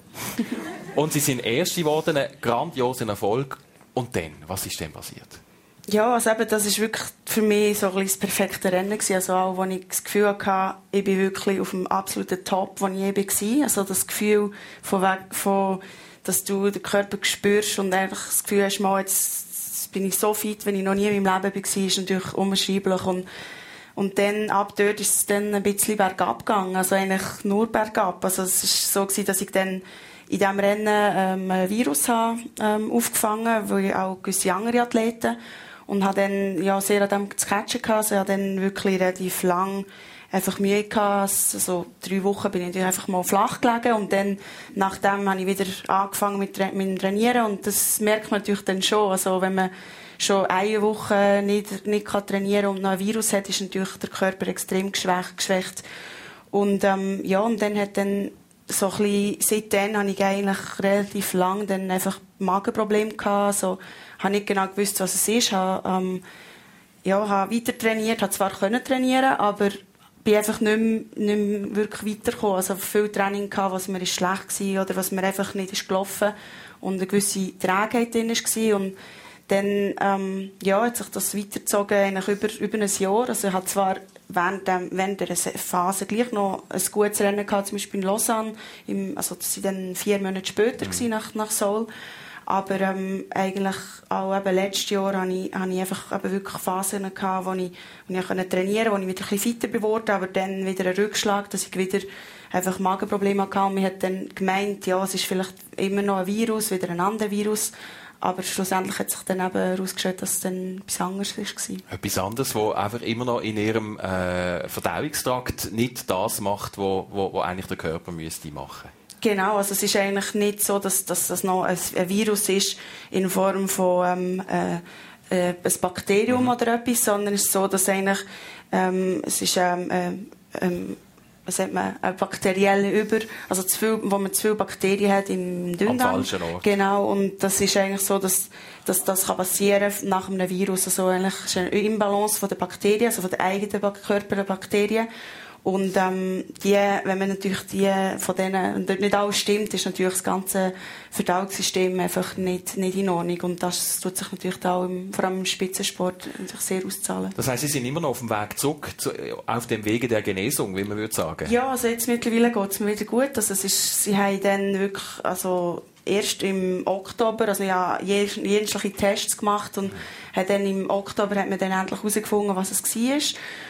Und Sie sind Erste geworden, ein grandioser Erfolg. Und dann, was ist denn passiert? Ja, also eben, das war wirklich für mich so ein bisschen das perfekte Rennen gewesen. Also auch, wo ich das Gefühl hatte, ich bin wirklich auf dem absoluten Top, wo ich je war. Also das Gefühl, von weg, von, dass du den Körper spürst und einfach das Gefühl hast, mal, jetzt bin ich so fit, wenn ich noch nie in meinem Leben war, ist natürlich unbeschreiblich. Und, und dann, ab dort ist es dann ein bisschen bergab gegangen. Also eigentlich nur bergab. Also es war so gewesen, dass ich dann in diesem Rennen ähm, ein Virus habe, ähm, aufgefangen, weil auch gewisse andere Athleten. Und habe dann ja, sehr an dem zu catchen gehabt. Also ich hatte dann wirklich relativ lang einfach Mühe gehabt. Also drei Wochen bin ich einfach mal flach gelegen. Und dann, nachdem habe ich wieder angefangen mit, mit dem Trainieren. Und das merkt man natürlich dann schon. Also wenn man schon eine Woche nicht, nicht kann trainieren und noch ein Virus hat, ist natürlich der Körper extrem geschwächt. geschwächt. Und, ähm, ja, und dann hat dann so ein bisschen, seitdem habe ich eigentlich relativ lang dann einfach Magenprobleme gehabt. Also, habe nicht genau gewusst, was es ist. Habe, ähm, ja, habe weiter trainiert, habe zwar können trainieren, aber bin einfach nicht mehr, nicht mehr wirklich weitergekommen. Also viel Training gehabt, was mir schlecht war oder was mir einfach nicht ist gelaufen und eine gewisse Trägheit drin war. Und dann, ähm, ja, hat sich das weitergezogen, eigentlich über, über ein Jahr. Also ich hatte zwar während, dem, während dieser Phase gleich noch ein gutes Rennen gehabt, zum Beispiel in Lausanne. Im, also das waren dann vier Monate später mhm. gewesen, nach, nach Seoul. Aber ähm, eigentlich auch eben letztes Jahr hatte ich, hatte ich einfach eben wirklich Phasen gehabt, wo ich, wo ich trainieren konnte, wo ich wieder ein bisschen fitter geworden, aber dann wieder ein Rückschlag, dass ich wieder einfach Magenprobleme hatte. Und man hat dann gemeint, ja, es ist vielleicht immer noch ein Virus, wieder ein anderes Virus. Aber schlussendlich hat sich dann eben herausgestellt, dass es dann etwas anderes war. Etwas anderes, das einfach immer noch in ihrem äh, Verdauungstrakt nicht das macht, was wo, wo eigentlich der Körper müsste machen. Genau, also es ist eigentlich nicht so, dass, dass das noch ein, ein Virus ist in Form von ähm, äh, äh, ein Bakterium mhm. oder etwas, sondern es ist so, dass eigentlich ähm, es ist ähm, äh, ähm, was sagt man, eine bakterielle Über, also zu viel, wo man zu viele Bakterien hat im Dünndarm. Am falschen Ort. Genau, und das ist eigentlich so, dass, dass das kann passieren nach einem Virus. Also eigentlich ist eine Imbalance von der Bakterien, also von der eigenen Körper der Bakterien. Und ähm, die, wenn man natürlich die von denen, und dort nicht alles stimmt, ist natürlich das ganze Verdauungssystem einfach nicht, nicht in Ordnung. Und das tut sich natürlich auch im, vor allem im Spitzensport sehr auszahlen. Das heisst, Sie sind immer noch auf dem Weg zurück, zu, auf dem Wege der Genesung, wie man würde sagen? Ja, also jetzt mittlerweile geht es mir wieder gut. Also es ist, sie haben dann wirklich, also erst im Oktober, also ja, jegliche Tests gemacht und hat dann im Oktober hat man dann endlich herausgefunden, was es war.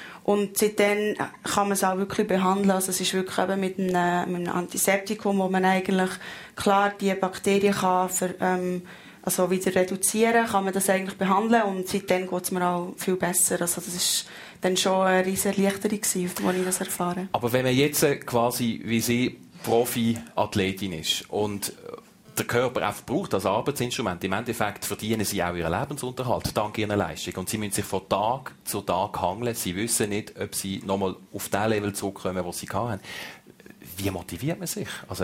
Und seitdem kann man es auch wirklich behandeln. Also es ist wirklich eben mit einem, mit einem Antiseptikum, wo man eigentlich klar die Bakterien kann für, ähm, also wieder reduzieren, kann man das eigentlich behandeln. Und seitdem geht es mir auch viel besser. Also das ist dann schon eine riesige Erleichterung gewesen, als ich das erfahre. Aber wenn man jetzt quasi wie Sie Profi-Athletin ist und der Körper einfach braucht als Arbeitsinstrument. Im Endeffekt verdienen sie auch ihren Lebensunterhalt dank ihrer Leistung. Und sie müssen sich von Tag zu Tag hangeln. Sie wissen nicht, ob sie nochmal auf das Level zurückkommen, das sie hatten. Wie motiviert man sich? Also,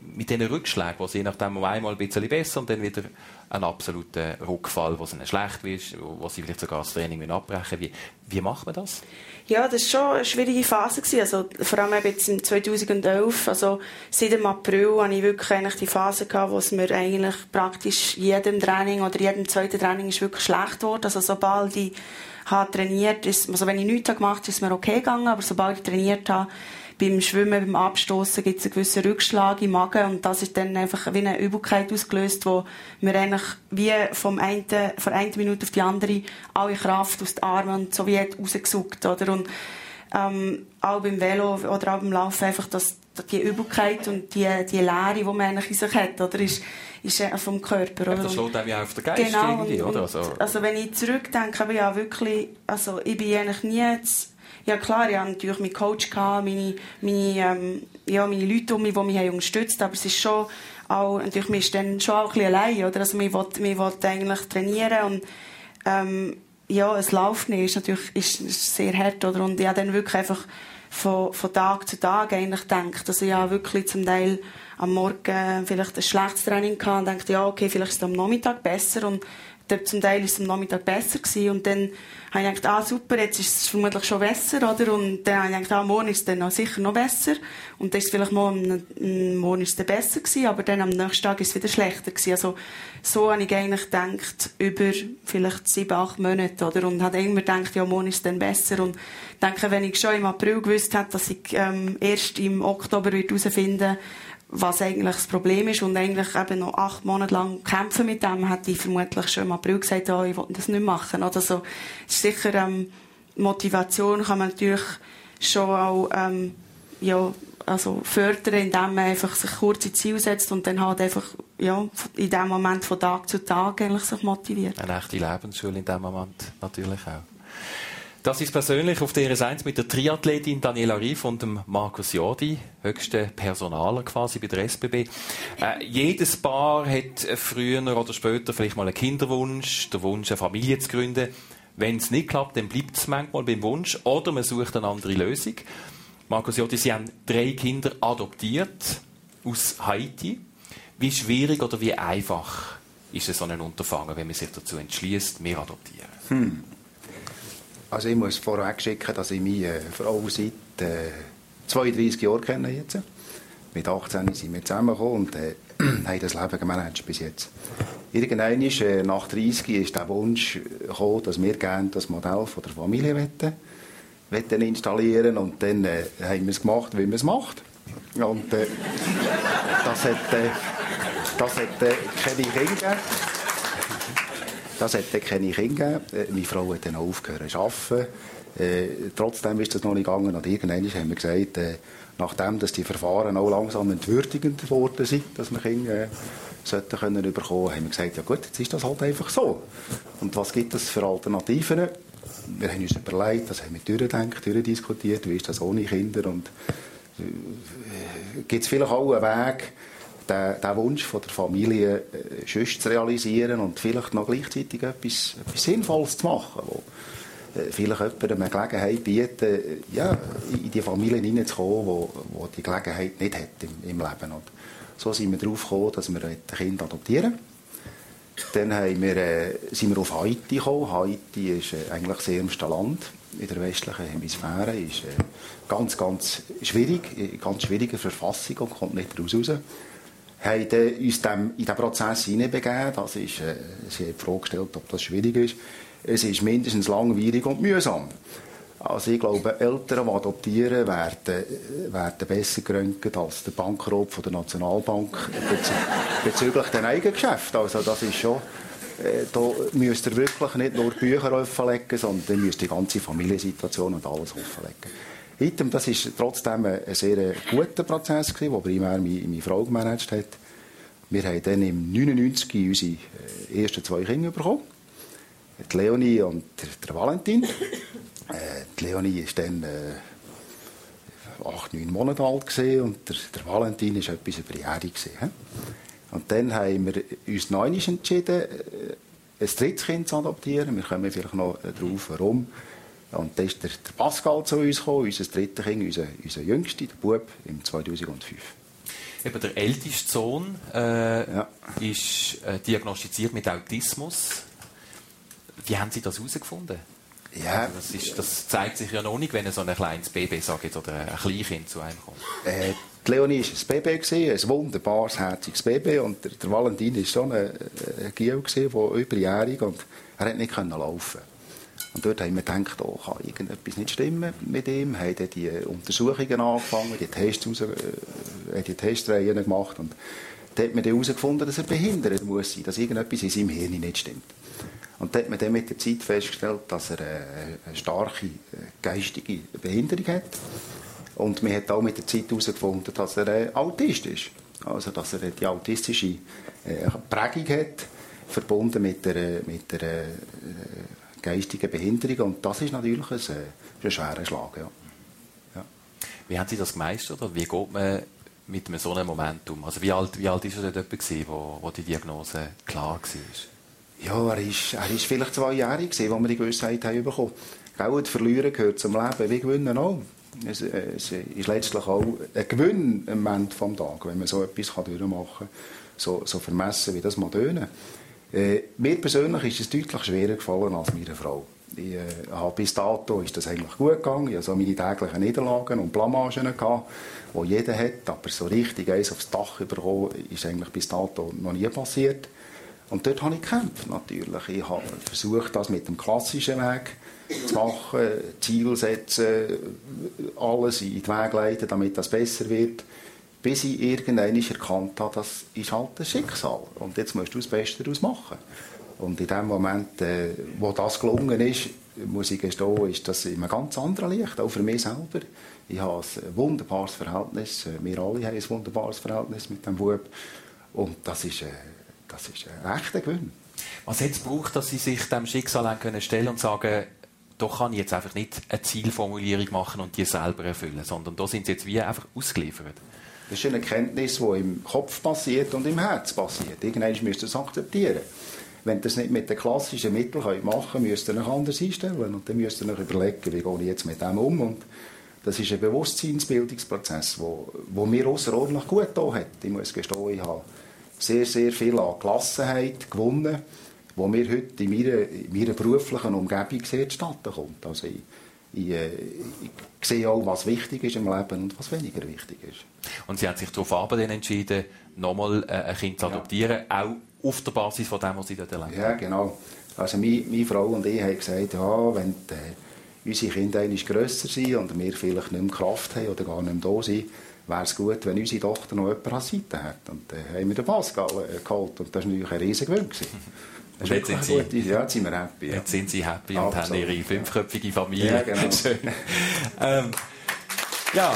mit diesen Rückschlägen, wo sie nach dem einmal ein bisschen besser und dann wieder ein absoluter Rückfall, wo es ihnen schlecht ist, wo sie vielleicht sogar das Training abbrechen. Wie, wie macht man das? Ja, das war schon eine schwierige Phase. Also, vor allem jetzt im zweitausendelf, also seit dem April, hatte ich wirklich eigentlich die Phase gehabt, wo es mir eigentlich praktisch jedem Training oder jedem zweiten Training ist wirklich schlecht wurde. Also sobald ich habe trainiert, ist, also wenn ich nichts gemacht habe, ist es mir okay gegangen, aber sobald ich trainiert habe, beim Schwimmen, beim Abstossen gibt es einen gewissen Rückschlag im Magen und das ist dann einfach wie eine Übelkeit ausgelöst, wo mir eigentlich wie vom einen, von einer Minute auf die andere alle Kraft aus den Armen und so wie rausgesaugt, oder? Und ähm, auch beim Velo oder auch beim Laufen einfach das, die Übelkeit und die, die Leere, die man eigentlich in sich hat, oder? Ist, ist vom Körper, oder? Ja, das schlägt einem ja auf den Geist genau, irgendwie, und, oder? Also, also wenn ich zurückdenke, aber ja wirklich, also ich bin eigentlich nie jetzt, ja klar, ich hatte natürlich meinen Coach, gehabt, meine, meine, ähm, ja, meine Leute um mich, die mich haben unterstützt haben, aber es ist schon auch, natürlich, man ist dann schon auch ein bisschen allein, oder? Also man will, man will eigentlich trainieren und ähm, ja, es läuft nicht, ist natürlich ist, ist sehr hart, oder? Und ich habe dann wirklich einfach von, von Tag zu Tag eigentlich gedacht, also ich habe wirklich zum Teil am Morgen vielleicht ein schlechtes Training gehabt und dachte, ja, okay, vielleicht ist es am Nachmittag besser und zum Teil war es am Nachmittag besser gewesen. Und dann habe ich gedacht, ah super, jetzt ist es vermutlich schon besser, oder? Und dann habe ich gedacht, ah, morgen ist es dann auch sicher noch besser. Und dann ist es vielleicht morgen, morgen ist es dann besser gewesen, aber dann am nächsten Tag ist es wieder schlechter gewesen. Also so habe ich eigentlich gedacht, über vielleicht sieben, acht Monate, oder? Und habe immer gedacht, ja, morgen ist es dann besser. Und ich denke, wenn ich schon im April gewusst hätte, dass ich ähm, erst im Oktober herausfinden würde, was eigentlich das Problem ist und eigentlich eben noch acht Monate lang kämpfen mit dem, hätte ich vermutlich schon im April gesagt, oh, ich will das nicht machen. Oder so. Es ist sicher, ähm, Motivation kann man natürlich schon auch ähm, ja, also fördern, indem man einfach sich kurze Ziele setzt und dann halt einfach ja, in dem Moment von Tag zu Tag eigentlich sich motiviert. Eine echte Lebensschule in dem Moment natürlich auch. Das ist persönlich auf D R S eins mit der Triathletin Daniela Rief und dem Markus Jordi, höchster Personaler quasi bei der S B B. Äh, jedes Paar hat früher oder später vielleicht mal einen Kinderwunsch, den Wunsch, eine Familie zu gründen. Wenn es nicht klappt, dann bleibt es manchmal beim Wunsch oder man sucht eine andere Lösung. Markus Jordi, Sie haben drei Kinder adoptiert aus Haiti. Wie schwierig oder wie einfach ist es so ein Unterfangen, wenn man sich dazu entschließt, wir adoptieren? Hm. Also ich muss vorweg schicken, dass ich meine Frau seit äh, zweiunddreissig Jahren kenne jetzt. Mit achtzehn sind wir zusammengekommen und äh, haben das Leben gemanagt bis jetzt. Irgendwann ist, äh, nach dreißig ist der Wunsch gekommen, dass wir gerne das Modell von der Familie wollen, wollen installieren und dann äh, haben wir es gemacht, wie man es macht. Und äh, das hat, äh, das hat äh, keine Kinder gegeben. Das hat dann keine Kinder gegeben. Meine Frau hat dann auch aufgehört zu arbeiten. Äh, trotzdem ist das noch nicht gegangen. Und irgendwann haben wir gesagt, äh, nachdem dass die Verfahren auch langsam entwürdigend geworden sind, dass wir Kinder äh, sollten können bekommen, haben wir gesagt, ja gut, jetzt ist das halt einfach so. Und was gibt es für Alternativen? Wir haben uns überlegt, das haben wir durchgedacht, durchdiskutiert, wie ist das ohne Kinder? Und äh, gibt es vielleicht auch einen Weg, den, den Wunsch von der Familie äh, sonst zu realisieren und vielleicht noch gleichzeitig etwas, etwas Sinnvolles zu machen, wo äh, vielleicht jemandem eine Gelegenheit bieten, ja, in die Familie hineinzukommen, wo, wo die Gelegenheit nicht hat im, im Leben. Und so sind wir darauf gekommen, dass wir ein Kind adoptieren. Dann haben wir, äh, sind wir auf Haiti gekommen. Haiti ist äh, eigentlich das ärmste Land in der westlichen Hemisphäre. Ist äh, ganz, ganz schwierig, in ganz schwieriger Verfassung und kommt nicht daraus raus. Haben uns dem, in diesen Prozess hineinbegeben. Das ist, äh, sie haben die Frage gestellt, ob das schwierig ist. Es ist mindestens langwierig und mühsam. Also ich glaube, Eltern, die adoptieren, werden, werden besser geröntgt als der Bankraub von der Nationalbank bezüglich den Eigengeschäft. Also das ist schon, äh, da müsst ihr wirklich nicht nur Bücher offenlegen, sondern ihr müsst die ganze Familiensituation und alles offenlegen. Das war trotzdem ein sehr guter Prozess, der primär meine, meine Frau gemanagt hat. Wir haben dann im neunundneunzig unsere ersten zwei Kinder bekommen. Die Leonie und der, der Valentin. Äh, die Leonie war dann äh, acht, neun Monate alt gewesen, und der, der Valentin war etwas überjährig. Und dann haben wir uns noch einmal entschieden, ein drittes Kind zu adoptieren. Wir kommen vielleicht noch darauf, warum. Und dann ist der, der Pascal zu uns gekommen, unser drittes Kind, unser, unser Jüngster, der Bub, im zweitausendfünf. Eben der älteste Sohn äh, Ja. ist äh, diagnostiziert mit Autismus. Wie haben Sie das herausgefunden? Ja, Also das, ist, das zeigt sich ja noch nicht, wenn so ein kleines Baby sag ich, oder ein Kleinkind zu einem kommt. Äh, die Leonie war ein Baby, ein wunderbares, herziges Baby. Und der, der Valentin war so ein, ein Giel, der überjährig und er konnte nicht laufen. Und dort haben wir gedacht, oh, kann irgendetwas nicht stimmen mit ihm. Wir haben dann die Untersuchungen angefangen, die Tests, raus, äh, die Testreihen gemacht. Und da hat man dann herausgefunden, dass er behindert muss sein, dass irgendetwas in seinem Hirn nicht stimmt. Und da hat man dann mit der Zeit festgestellt, dass er eine starke geistige Behinderung hat. Und man hat auch mit der Zeit herausgefunden, dass er Autist ist. Also, dass er die autistische Prägung hat, verbunden mit der, mit der geistigen Behinderung. Und das ist natürlich ein, ein schwerer Schlag. Ja. Ja. Wie haben Sie das gemeistert? Oder wie geht man mit einem so einem Moment um? Also wie alt, wie alt war er dort, wo, wo die Diagnose klar war? Ja, er ist, er ist vielleicht zweijährig gewesen, als wir die Gewissheit haben bekommen. Gell, Verlieren gehört zum Leben, wie Gewinnen auch. Es, es ist letztlich auch ein Gewinn am Ende des Tages, wenn man so etwas durchmachen kann, so, so vermessen, wie das mal tönen. Äh, mir persönlich ist es deutlich schwerer gefallen als meiner Frau. Ich, äh, habe bis dato ist das eigentlich gut gegangen. Ich hatte so meine täglichen Niederlagen und Blamagen gehabt, die jeder hat, aber so richtig eins aufs Dach bekommen, ist eigentlich bis dato noch nie passiert. Und dort habe ich gekämpft, natürlich. Ich habe versucht, das mit dem klassischen Weg zu machen, Ziel setzen, alles in den Weg leiten, damit das besser wird. Bis ich irgendwann erkannt habe, das ist halt ein Schicksal. Und jetzt musst du das Beste daraus machen. Und in dem Moment, äh, wo das gelungen ist, muss ich gestehen, ist das in einem ganz anderen Licht, auch für mich selber. Ich habe ein wunderbares Verhältnis, wir alle haben ein wunderbares Verhältnis mit dem Bub. Und das ist, äh, das ist ein echter Gewinn. Was hat es gebraucht, dass Sie sich dem Schicksal können stellen und sagen, da kann ich jetzt einfach nicht eine Zielformulierung machen und die selber erfüllen, sondern da sind Sie jetzt wie einfach ausgeliefert? Das ist eine Erkenntnis, die im Kopf passiert und im Herz passiert. Irgendwann müsst ihr es akzeptieren. Wenn ihr das nicht mit den klassischen Mitteln machen könnt, müsst ihr euch anders einstellen. Und dann müsst ihr euch überlegen, wie gehe ich jetzt mit dem um. Und das ist ein Bewusstseinsbildungsprozess, der wo, wo mir außerordentlich gut getan hat. Ich muss gestehen, ich habe sehr, sehr viel an Gelassenheit gewonnen, die mir heute in meiner, in meiner beruflichen Umgebung sehr zustande kommt. Also ich, ich, ich sehe auch, was wichtig ist im Leben und was weniger wichtig ist. Und Sie haben sich darauf aber dann entschieden, nochmal ein Kind zu adoptieren, ja. Auch auf der Basis von dem, was Sie dort erlebt haben? Ja, genau. Also meine, meine Frau und ich haben gesagt, ja, wenn die, unsere Kinder einmal grösser sind und wir vielleicht nicht mehr Kraft haben oder gar nicht mehr da sind, wäre es gut, wenn unsere Tochter noch jemanden an der Seite hat. Und dann haben wir den Pascal äh, geholt und das war natürlich ein riesiger Gewinn. Und jetzt sind, Sie, gute, ja, jetzt sind wir happy. Ja. Jetzt sind Sie happy und Absolut. haben Ihre fünfköpfige Familie. Ja, genau. Schön. ähm, ja.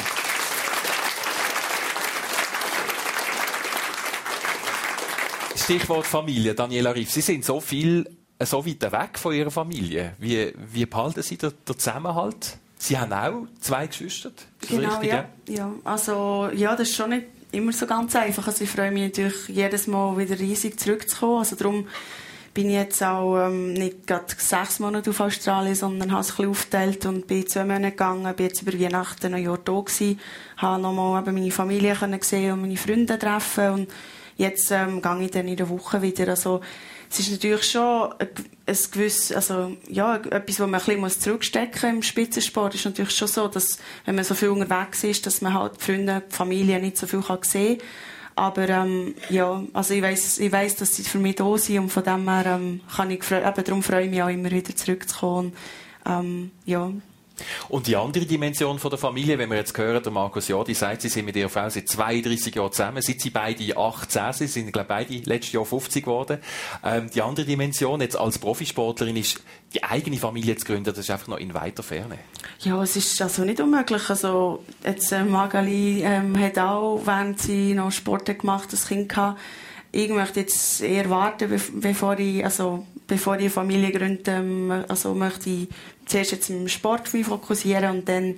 Stichwort Familie, Daniela Riff. Sie sind so viel, so weit weg von Ihrer Familie. Wie, wie behalten Sie den, den Zusammenhalt? Sie haben auch zwei Geschwister. Ist das genau, richtig, ja. ja. Also, ja, das ist schon nicht immer so ganz einfach. Also, ich freue mich natürlich jedes Mal wieder riesig zurückzukommen. Also, darum bin ich jetzt auch ähm, nicht gerade sechs Monate auf Australien, sondern habe es ein bisschen aufgeteilt und bin zwei Monate gegangen, bin jetzt über Weihnachten ein Jahr da gewesen, habe nochmal meine Familie können sehen und meine Freunde treffen und jetzt ähm, gehe ich dann in der Woche wieder. Also, es ist natürlich schon ein, ein gewiss, also, ja, etwas, wo man ein bisschen zurückstecken muss im Spitzensport. Es ist natürlich schon so, dass, wenn man so viel unterwegs ist, dass man halt die Freunde, die Familie nicht so viel sehen kann. Aber ähm, ja, also ich weiss, ich weiss, dass sie für mich da sind und von dem her ähm, kann ich, eben darum freue ich mich auch immer wieder zurückzukommen. Ähm, ja. Und die andere Dimension von der Familie, wenn wir jetzt hören, der Markus Jordi sagt, Sie sind mit Ihrer Frau seit zweiunddreissig Jahren zusammen, seit Sie beide achtzehn sind, sind glaube beide letztes Jahr fünfzig geworden. Ähm, die andere Dimension jetzt als Profisportlerin ist, die eigene Familie zu gründen, das ist einfach noch in weiter Ferne. Ja, es ist also nicht unmöglich. Also jetzt äh, Magali ähm, hat auch, während sie noch Sport gemacht hat, das Kind gehabt. Ich möchte jetzt eher warten, bevor ich, also, bevor ich eine Familie gründe, ähm, also möchte ich zuerst jetzt im Sport fokussieren und dann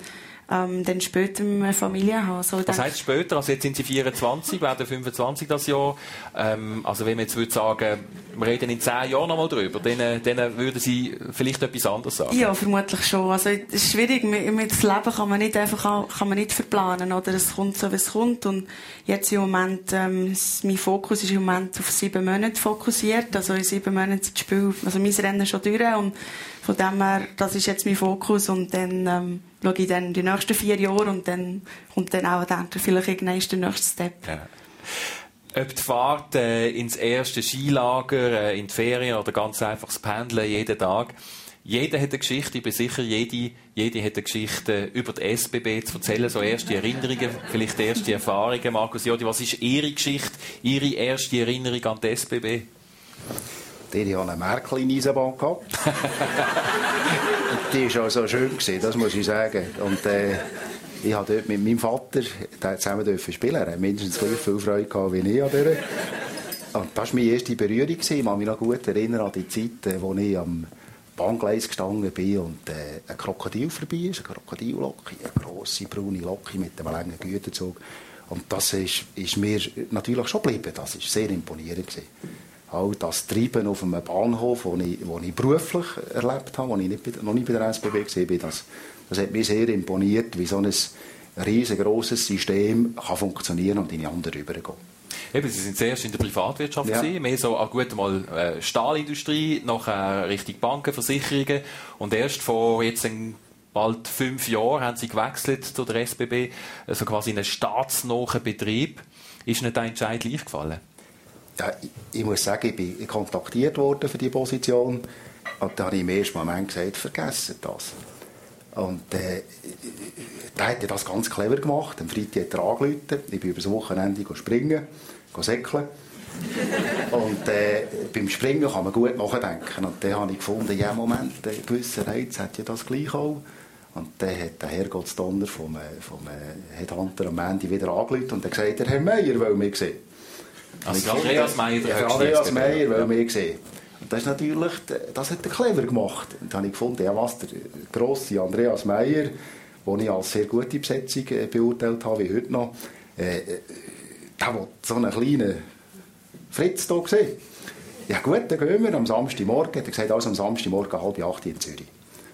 ähm, dann später eine Familie haben. So, Was heisst später? Also jetzt sind Sie vierundzwanzig, werden fünfundzwanzig das Jahr. Ähm, also wenn man jetzt würde sagen, wir reden in zehn Jahren noch mal drüber, dann, dann würden Sie vielleicht etwas anderes sagen? Ja, vermutlich schon. Also es ist schwierig, mit, mit das Leben kann man nicht einfach kann man nicht verplanen, oder? Es kommt so, wie es kommt. Und jetzt im Moment, ähm, mein Fokus ist im Moment auf sieben Monate fokussiert. Also in sieben Monaten sind das Spiel, also mein Rennen schon durch. Und von dem her, das ist jetzt mein Fokus. Und dann ähm, schaue ich dann die nächsten vier Jahre und dann kommt dann auch dann vielleicht irgendwann der nächste Step. Ja. Ob die Fahrt äh, ins erste Skilager, äh, in die Ferien oder ganz einfach das Pendeln jeden Tag. Jeder hat eine Geschichte, ich bin sicher, jede, jede hat eine Geschichte über die S B B zu erzählen, so erste Erinnerungen, vielleicht erste Erfahrungen. Markus Jodi, was ist Ihre Geschichte, Ihre erste Erinnerung an die S B B? Die hatte eine Märklin-Eisenbahn gehabt. Die war auch so schön, das muss ich sagen. Und, äh, ich durfte dort mit meinem Vater zusammen spielen. Er hatte mindestens gleich viel Freude gehabt wie ich an dieser. Und das war meine erste Berührung. Ich kann mich noch gut erinnern an die Zeit, als ich am Bahngleis gestanden bin und äh, ein Krokodil vorbei ist, eine Krokodillocke, eine grosse braune Locke mit einem langen Güterzug. Und das ist, ist mir natürlich schon geblieben. Das war sehr imponierend gewesen. Auch das Treiben auf einem Bahnhof, das ich, ich beruflich erlebt habe, wo ich nicht, noch nicht bei der S B B war, das, das hat mich sehr imponiert, wie so ein riesengroßes System kann funktionieren und in die andere rübergehen. Eben, Sie sind zuerst in der Privatwirtschaft ja. gewesen, mehr so, ah, gut, mal äh, Stahlindustrie, nachher Richtung Banken, Versicherungen und erst vor jetzt ein, bald fünf Jahren haben Sie gewechselt zu der S B B, also quasi in einen staatsnahen Betrieb. Ist Ihnen der Entscheid leicht gefallen? Ja, ich, ich muss sagen, ich bin kontaktiert worden für diese Position und da habe ich im ersten Moment gesagt, vergessen das. Und äh, der hat das ganz clever gemacht. Am Freitag hat er angerufen. Ich bin über das Wochenende springen, säckeln. Und äh, beim Springen kann man gut nachdenken. Und dann habe ich gefunden, ja Moment, ein gewisser Reiz hat ja das gleich auch. Und dann hat der Herrgottsdonner vom, vom Headhunter am Ende wieder angerufen und dann gesagt, der Herr Meier will mich sehen. Also Andreas Meier, der ja, Andreas Meier will mich sehen. Und das ist natürlich, das hat er clever gemacht. Und dann habe ich gefunden, ja was, der grosse Andreas Meier, den ich als sehr gute Besetzung beurteilt habe, wie heute noch, äh, der will so einen kleinen Fritz hier sehen. Ja gut, dann gehen wir am Samstagmorgen. Hat er gesagt, also am Samstagmorgen halb acht in Zürich.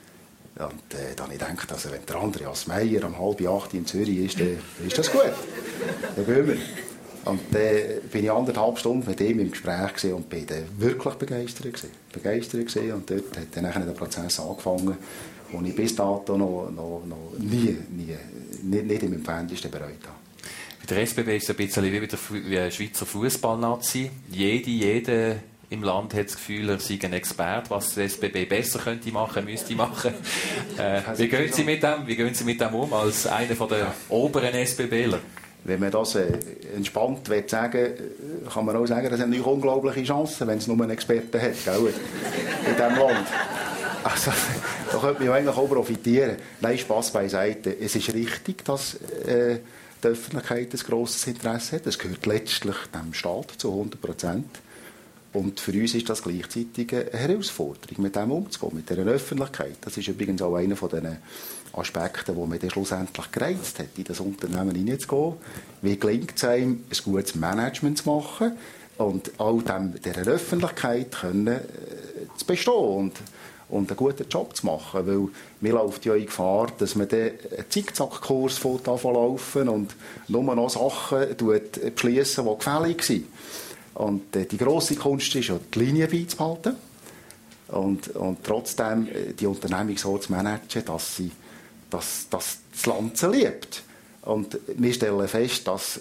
Und äh, dann habe ich gedacht, also wenn der Andreas Meier am halb acht in Zürich ist, dann ist das gut. Dann gehen wir. Und dann äh, bin ich anderthalb Stunden mit ihm im Gespräch gewesen und bin dann wirklich begeistert gewesen. Begeistert gewesen. Und dort hat dann der Prozess angefangen, den ich bis dato noch, noch, noch nie, nie nicht, nicht im entferntesten bereut habe. Bei der S B B ist es ein bisschen wie bei der Schweizer Fußballnazi. Jede, jede im Land hat das Gefühl, er sei ein Experte, was die S B B besser könnte machen, müsste machen. Äh, wie gehen Sie mit dem, wie gehen Sie mit dem um, als einer der oberen SBBler? Wenn man das äh, entspannt will sagen, kann man auch sagen, das sind natürlich unglaubliche Chancen, wenn es nur einen Experten hat, gell, in diesem Land. Also, da könnte man eigentlich auch profitieren. Nein, Spass beiseite. Es ist richtig, dass äh, die Öffentlichkeit ein grosses Interesse hat. Das gehört letztlich dem Staat zu hundert Prozent. Und für uns ist das gleichzeitig eine Herausforderung, mit dem umzugehen, mit dieser Öffentlichkeit. Das ist übrigens auch einer von den Aspekten, wo man dann schlussendlich gereizt hat, in das Unternehmen hineinzugehen. Wie gelingt es einem, ein gutes Management zu machen und auch dem, dieser Öffentlichkeit können, äh, zu bestehen und, und einen guten Job zu machen. Weil mir läuft ja in Gefahr, dass man dann einen Zickzackkurs laufen und nur noch Sachen beschließen, die gefällig sind. Und äh, die grosse Kunst ist ja, die Linie beizubehalten und, und trotzdem äh, die Unternehmung so zu managen, dass sie dass, dass das Land sie liebt. Und wir stellen fest, dass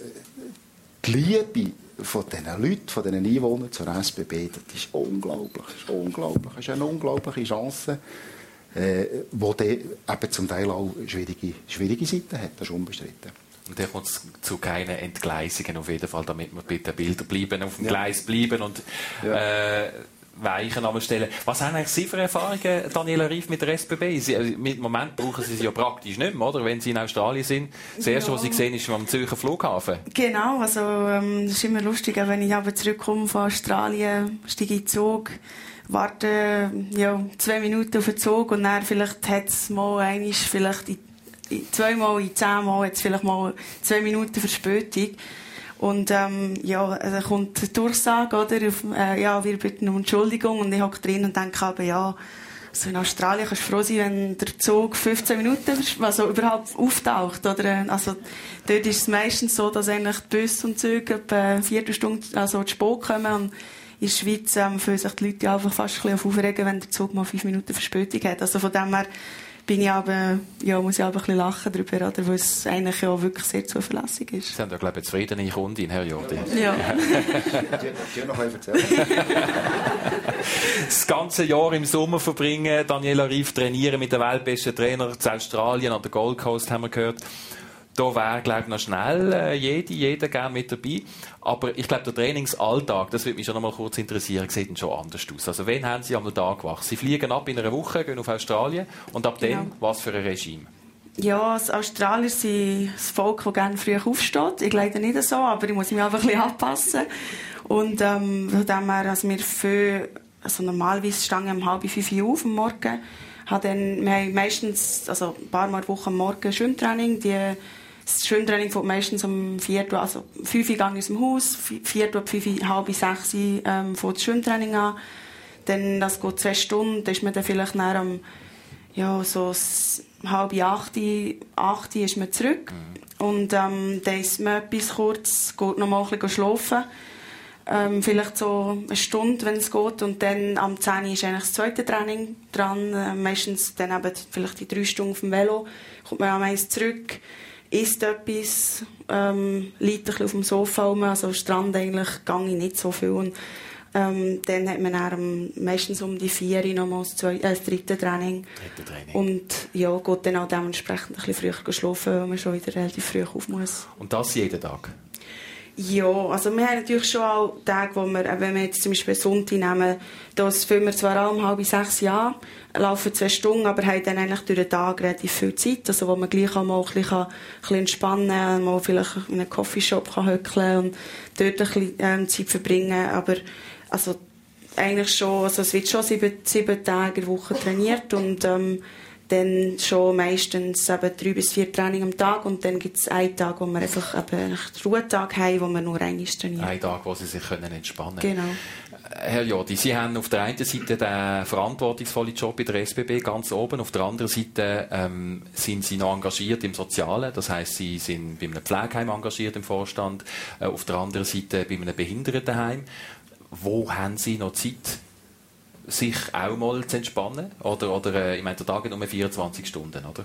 die Liebe von diesen Leuten, von diesen Einwohnern zur S B B, das ist unglaublich, das ist unglaublich, das ist eine unglaubliche Chance, äh, die dann eben zum Teil auch schwierige, schwierige Seiten hat, das ist unbestritten. Und da kommt es zu keinen Entgleisungen auf jeden Fall, damit wir bitte Bilder bleiben, auf dem ja. Gleis bleiben und ja. äh, Weichen anstellen. Was haben eigentlich Sie für Erfahrungen, Daniela Rief, mit der S B B? Sie, also im Moment brauchen Sie sie ja praktisch nicht mehr, oder? Wenn Sie in Australien sind. Das Erste, ja. was Sie sehen, ist am Zürcher Flughafen. Genau, also ähm, das ist immer lustig, wenn ich aber zurückkomme von Australien, steige ich in den Zug, warte ja, zwei Minuten auf den Zug und dann vielleicht hat es mal einmal vielleicht in zweimal in zehn Mal jetzt vielleicht mal zwei Minuten Verspätung. Und ähm, ja, dann kommt die Durchsage, oder? Auf, äh, ja, wir bitten um Entschuldigung. Und ich hocke drin und denke aber, ja, also in Australien kannst du froh sein, wenn der Zug fünfzehn Minuten also überhaupt auftaucht. Oder? Also, dort ist es meistens so, dass eigentlich die Busse und Züge etwa eine Viertelstunde also zu spät kommen. Und in der Schweiz ähm, fühlen sich die Leute einfach fast ein bisschen aufregen, wenn der Zug mal fünf Minuten Verspätung hat. Also von dem her bin ich aber, ja, muss ich aber ein bisschen lachen darüber, oder? Weil es eigentlich ja wirklich sehr zuverlässig ist. Sie haben ja, glaube ich, eine zufriedene Kundin, Herr Jordi. Ja. Ich noch ein bisschen erzählen. Das ganze Jahr im Sommer verbringen, Daniela Ryf trainieren mit dem weltbesten Trainer zu Australien an der Gold Coast, haben wir gehört. Da wäre, glaube ich, noch schnell äh, jede, jeder gerne mit dabei. Aber ich glaube, der Trainingsalltag, das würde mich schon noch mal kurz interessieren, sieht schon anders aus. Also, wen haben Sie am Tag gemacht? Sie fliegen ab in einer Woche, gehen auf Australien und ab Genau. dann, was für ein Regime? Ja, als Australier sind das Volk, das gerne früh aufsteht. Ich leider nicht so, aber ich muss mich einfach ein bisschen anpassen. Und ähm, von dem her, also wir für, also normalerweise stehen wir um halb fünf Uhr auf am Morgen. Dann, wir haben meistens, also ein paar Mal Woche am Morgen Schwimmtraining. Die, das Schwimmtraining fängt meistens um vier Uhr, also fünf Uhr gehe ich aus dem Haus, vier Uhr, fünf Uhr, halb sechs Uhr ähm, fängt das Schwimmtraining an. Dann, das geht zwei Stunden, dann ist man dann vielleicht nach um, ja, so halb acht, acht ist man zurück. Mhm. Und ähm, dann isst man etwas kurz, geht noch mal ein bisschen schlafen. Ähm, vielleicht so eine Stunde, wenn es geht. Und dann am zehn Uhr ist eigentlich das zweite Training dran. Äh, meistens dann eben vielleicht die drei Stunden auf dem Velo. Kommt man am eins zurück, isst etwas, ähm, liegt ein bisschen auf dem Sofa rum. Also am Strand eigentlich gehe ich nicht so viel. Und, ähm, dann hat man dann meistens um die vier Uhr nochmal das, zwei, äh, das dritte Training. Dritte Training. Und ja, geht dann auch dementsprechend ein bisschen früher schlafen, weil man schon wieder relativ früh auf muss. Und das jeden Tag? Ja, also wir haben natürlich schon auch Tage, wo wir, wenn wir jetzt zum Beispiel Sonntag nehmen, das füllen wir zwar auch um halb sechs Jahre, laufen zwei Stunden, aber haben dann eigentlich durch den Tag relativ viel Zeit, also wo man gleich auch mal ein bisschen, ein bisschen entspannen kann, mal vielleicht in einem Coffeeshop hückeln und dort ein bisschen ähm, Zeit verbringen, aber also eigentlich schon, also es wird schon sieben, sieben Tage in der Woche trainiert und ähm, dann schon meistens eben drei bis vier Training am Tag und dann gibt es einen Tag, wo wir einfach eben einen Ruhetag haben, wo wir nur einmal trainieren. Ein Tag, wo Sie sich können entspannen können. Genau. Herr Jordi, Sie haben auf der einen Seite den verantwortungsvollen Job bei der S B B ganz oben, auf der anderen Seite ähm, sind Sie noch engagiert im Sozialen, das heisst, Sie sind bei einem Pflegeheim engagiert im Vorstand, äh, auf der anderen Seite bei einem Behindertenheim. Wo haben Sie noch Zeit, sich auch mal zu entspannen? Oder, oder äh, ich meine, der Tag hat nur vierundzwanzig Stunden, oder?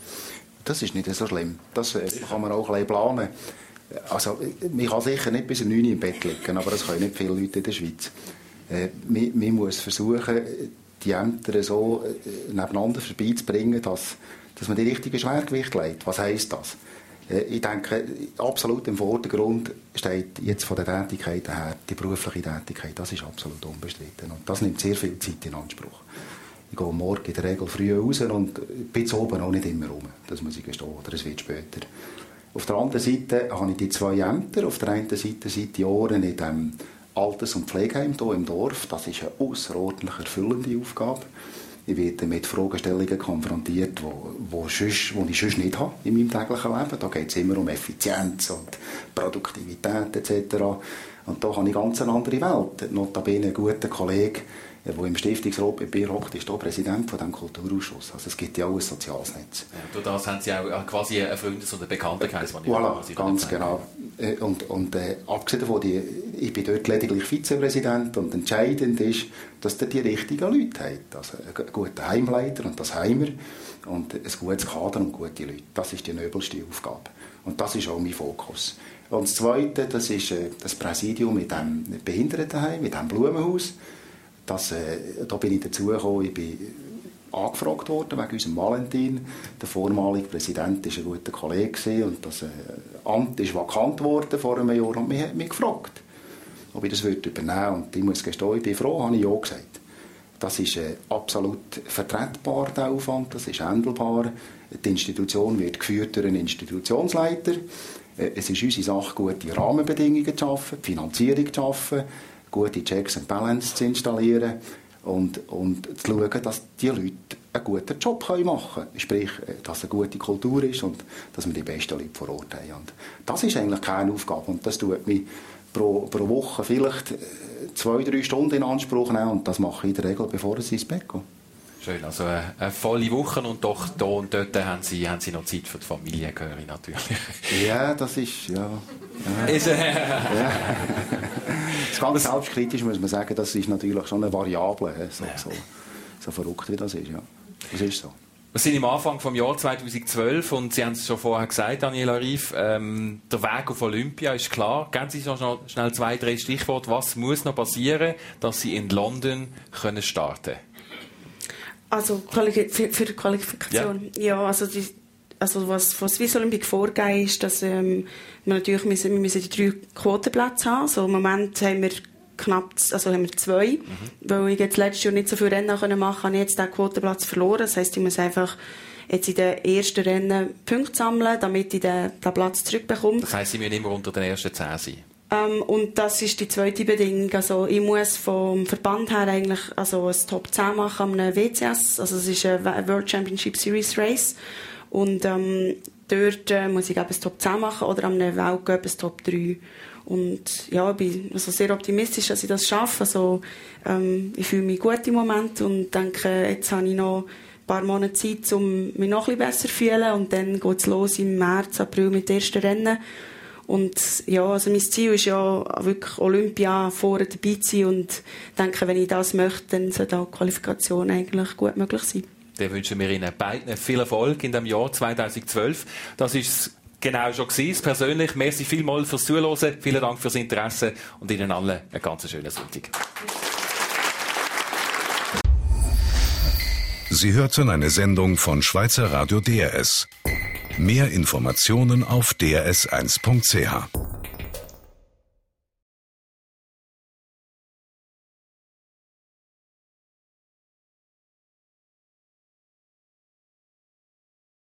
Das ist nicht so schlimm. Das äh, kann man auch ein bisschen planen. Also, man kann sicher nicht bis um neun Uhr im Bett liegen, aber das können nicht viele Leute in der Schweiz. Äh, man, man muss versuchen, die Ämter so äh, nebeneinander vorbeizubringen, dass, dass man die richtige Schwergewicht legt. Was heisst das? Äh, ich denke, absolut im Vordergrund steht jetzt von der Tätigkeit her die berufliche Tätigkeit. Das ist absolut unbestritten. Und das nimmt sehr viel Zeit in Anspruch. Ich gehe morgen in der Regel früh raus und bin zu oben auch nicht immer rum. Das muss ich gestehen, oder es wird später. Auf der anderen Seite habe ich die zwei Ämter. Auf der einen Seite seit Jahren in dem Alters- und Pflegeheim hier im Dorf. Das ist eine außerordentlich erfüllende Aufgabe. Ich werde mit Fragestellungen konfrontiert, wo, wo, sonst, wo ich sonst nicht habe in meinem täglichen Leben. Da geht es immer um Effizienz und Produktivität et cetera. Und da habe ich ganz eine andere Welt. Notabene ein guter Kollege, der im Stiftungsrat bei mir hockt, ist hier Präsident von diesem Kulturausschuss. Also es gibt ja auch ein soziales Netz. Ja, durch das haben Sie auch quasi einen Freundes- und einen Bekanntenkreis. Voilà, ganz genau. Und, und äh, abgesehen davon, die, ich bin dort lediglich Vizepräsident und entscheidend ist, dass ihr die richtigen Leute habt. Also einen guten Heimleiter und das Heimer und ein gutes Kader und gute Leute. Das ist die nobelste Aufgabe. Und das ist auch mein Fokus. Und das Zweite, das ist äh, das Präsidium mit dem Behindertenheim, mit dem Blumenhaus. Das, äh, da bin ich dazugekommen, ich bin angefragt worden wegen unserem Valentin. Der vormalige Präsident war ein guter Kollege und das äh, Amt ist vakant worden vor einem Jahr und mich hat mich gefragt, ob ich das übernehmen würde. Und ich muss gestehen, ich bin froh, habe ich ja gesagt. Das ist äh, absolut vertretbar, der Aufwand, das ist handelbar. Die Institution wird geführt durch einen Institutionsleiter. Äh, es ist unsere Sache, gute Rahmenbedingungen zu schaffen, die Finanzierung zu schaffen, gute Checks and Balances zu installieren. Und, und zu schauen, dass die Leute einen guten Job machen können. Sprich, dass es eine gute Kultur ist und dass wir die besten Leute vor Ort haben. Und das ist eigentlich keine Aufgabe. Und das tut mich pro, pro Woche vielleicht zwei, drei Stunden in Anspruch nehmen. Und das mache ich in der Regel, bevor ich ins Bett gehe. Schön, also eine, eine volle Woche und doch da und dort haben Sie, haben Sie noch Zeit für die Familie, höre ich natürlich. Ja, das ist, ja. ja. Ist, äh, ja. Das ganz selbstkritisch muss man sagen, das ist natürlich schon eine Variable, so, so, so verrückt wie das ist, ja. Das ist so. Wir sind im Anfang des Jahres zweitausendzwölf und Sie haben es schon vorher gesagt, Daniela Ryf, ähm, der Weg auf Olympia ist klar. Geben Sie noch schnell zwei, drei Stichworte. Was muss noch passieren, dass Sie in London können starten können? Also für, für die Qualifikation, ja, ja also, die, also was von Swiss Olympic vorgegeben ist, dass ähm, wir natürlich müssen, wir müssen die drei Quotenplätze haben. Also im Moment haben wir knapp, also haben wir zwei, mhm. weil ich jetzt letztes Jahr nicht so viele Rennen machen konnte, habe ich jetzt den Quotenplatz verloren. Das heisst, ich muss einfach jetzt in den ersten Rennen Punkte sammeln, damit ich den, den Platz zurückbekomme. Das heisst, Sie müssen immer unter den ersten zehn sein? Ähm, und das ist die zweite Bedingung. Also ich muss vom Verband her eigentlich also ein Top zehn machen an einem W C S. Also es ist ein World Championship Series Race. Und ähm, dort äh, muss ich eben ein Top zehn machen oder an einem Weltcup ein Top drei. Und ja, ich bin also sehr optimistisch, dass ich das schaffe. Also, ähm, ich fühle mich gut im Moment und denke, jetzt habe ich noch ein paar Monate Zeit, um mich noch ein bisschen besser zu fühlen. Und dann geht es los im März, April mit den ersten Rennen. Und ja, also mein Ziel ist ja wirklich Olympia vorne dabei zu sein und denke, wenn ich das möchte, dann sollte auch die Qualifikation eigentlich gut möglich sein. Dann wünschen wir Ihnen beiden viel Erfolg in dem Jahr zweitausendzwölf. Das ist genau schon gewesen, persönlich. Merci vielmals fürs Zuhören, vielen Dank fürs Interesse und Ihnen allen einen ganz schönen Sonntag. Sie hörten eine Sendung von Schweizer Radio D R S. Mehr Informationen auf d r s eins punkt c h.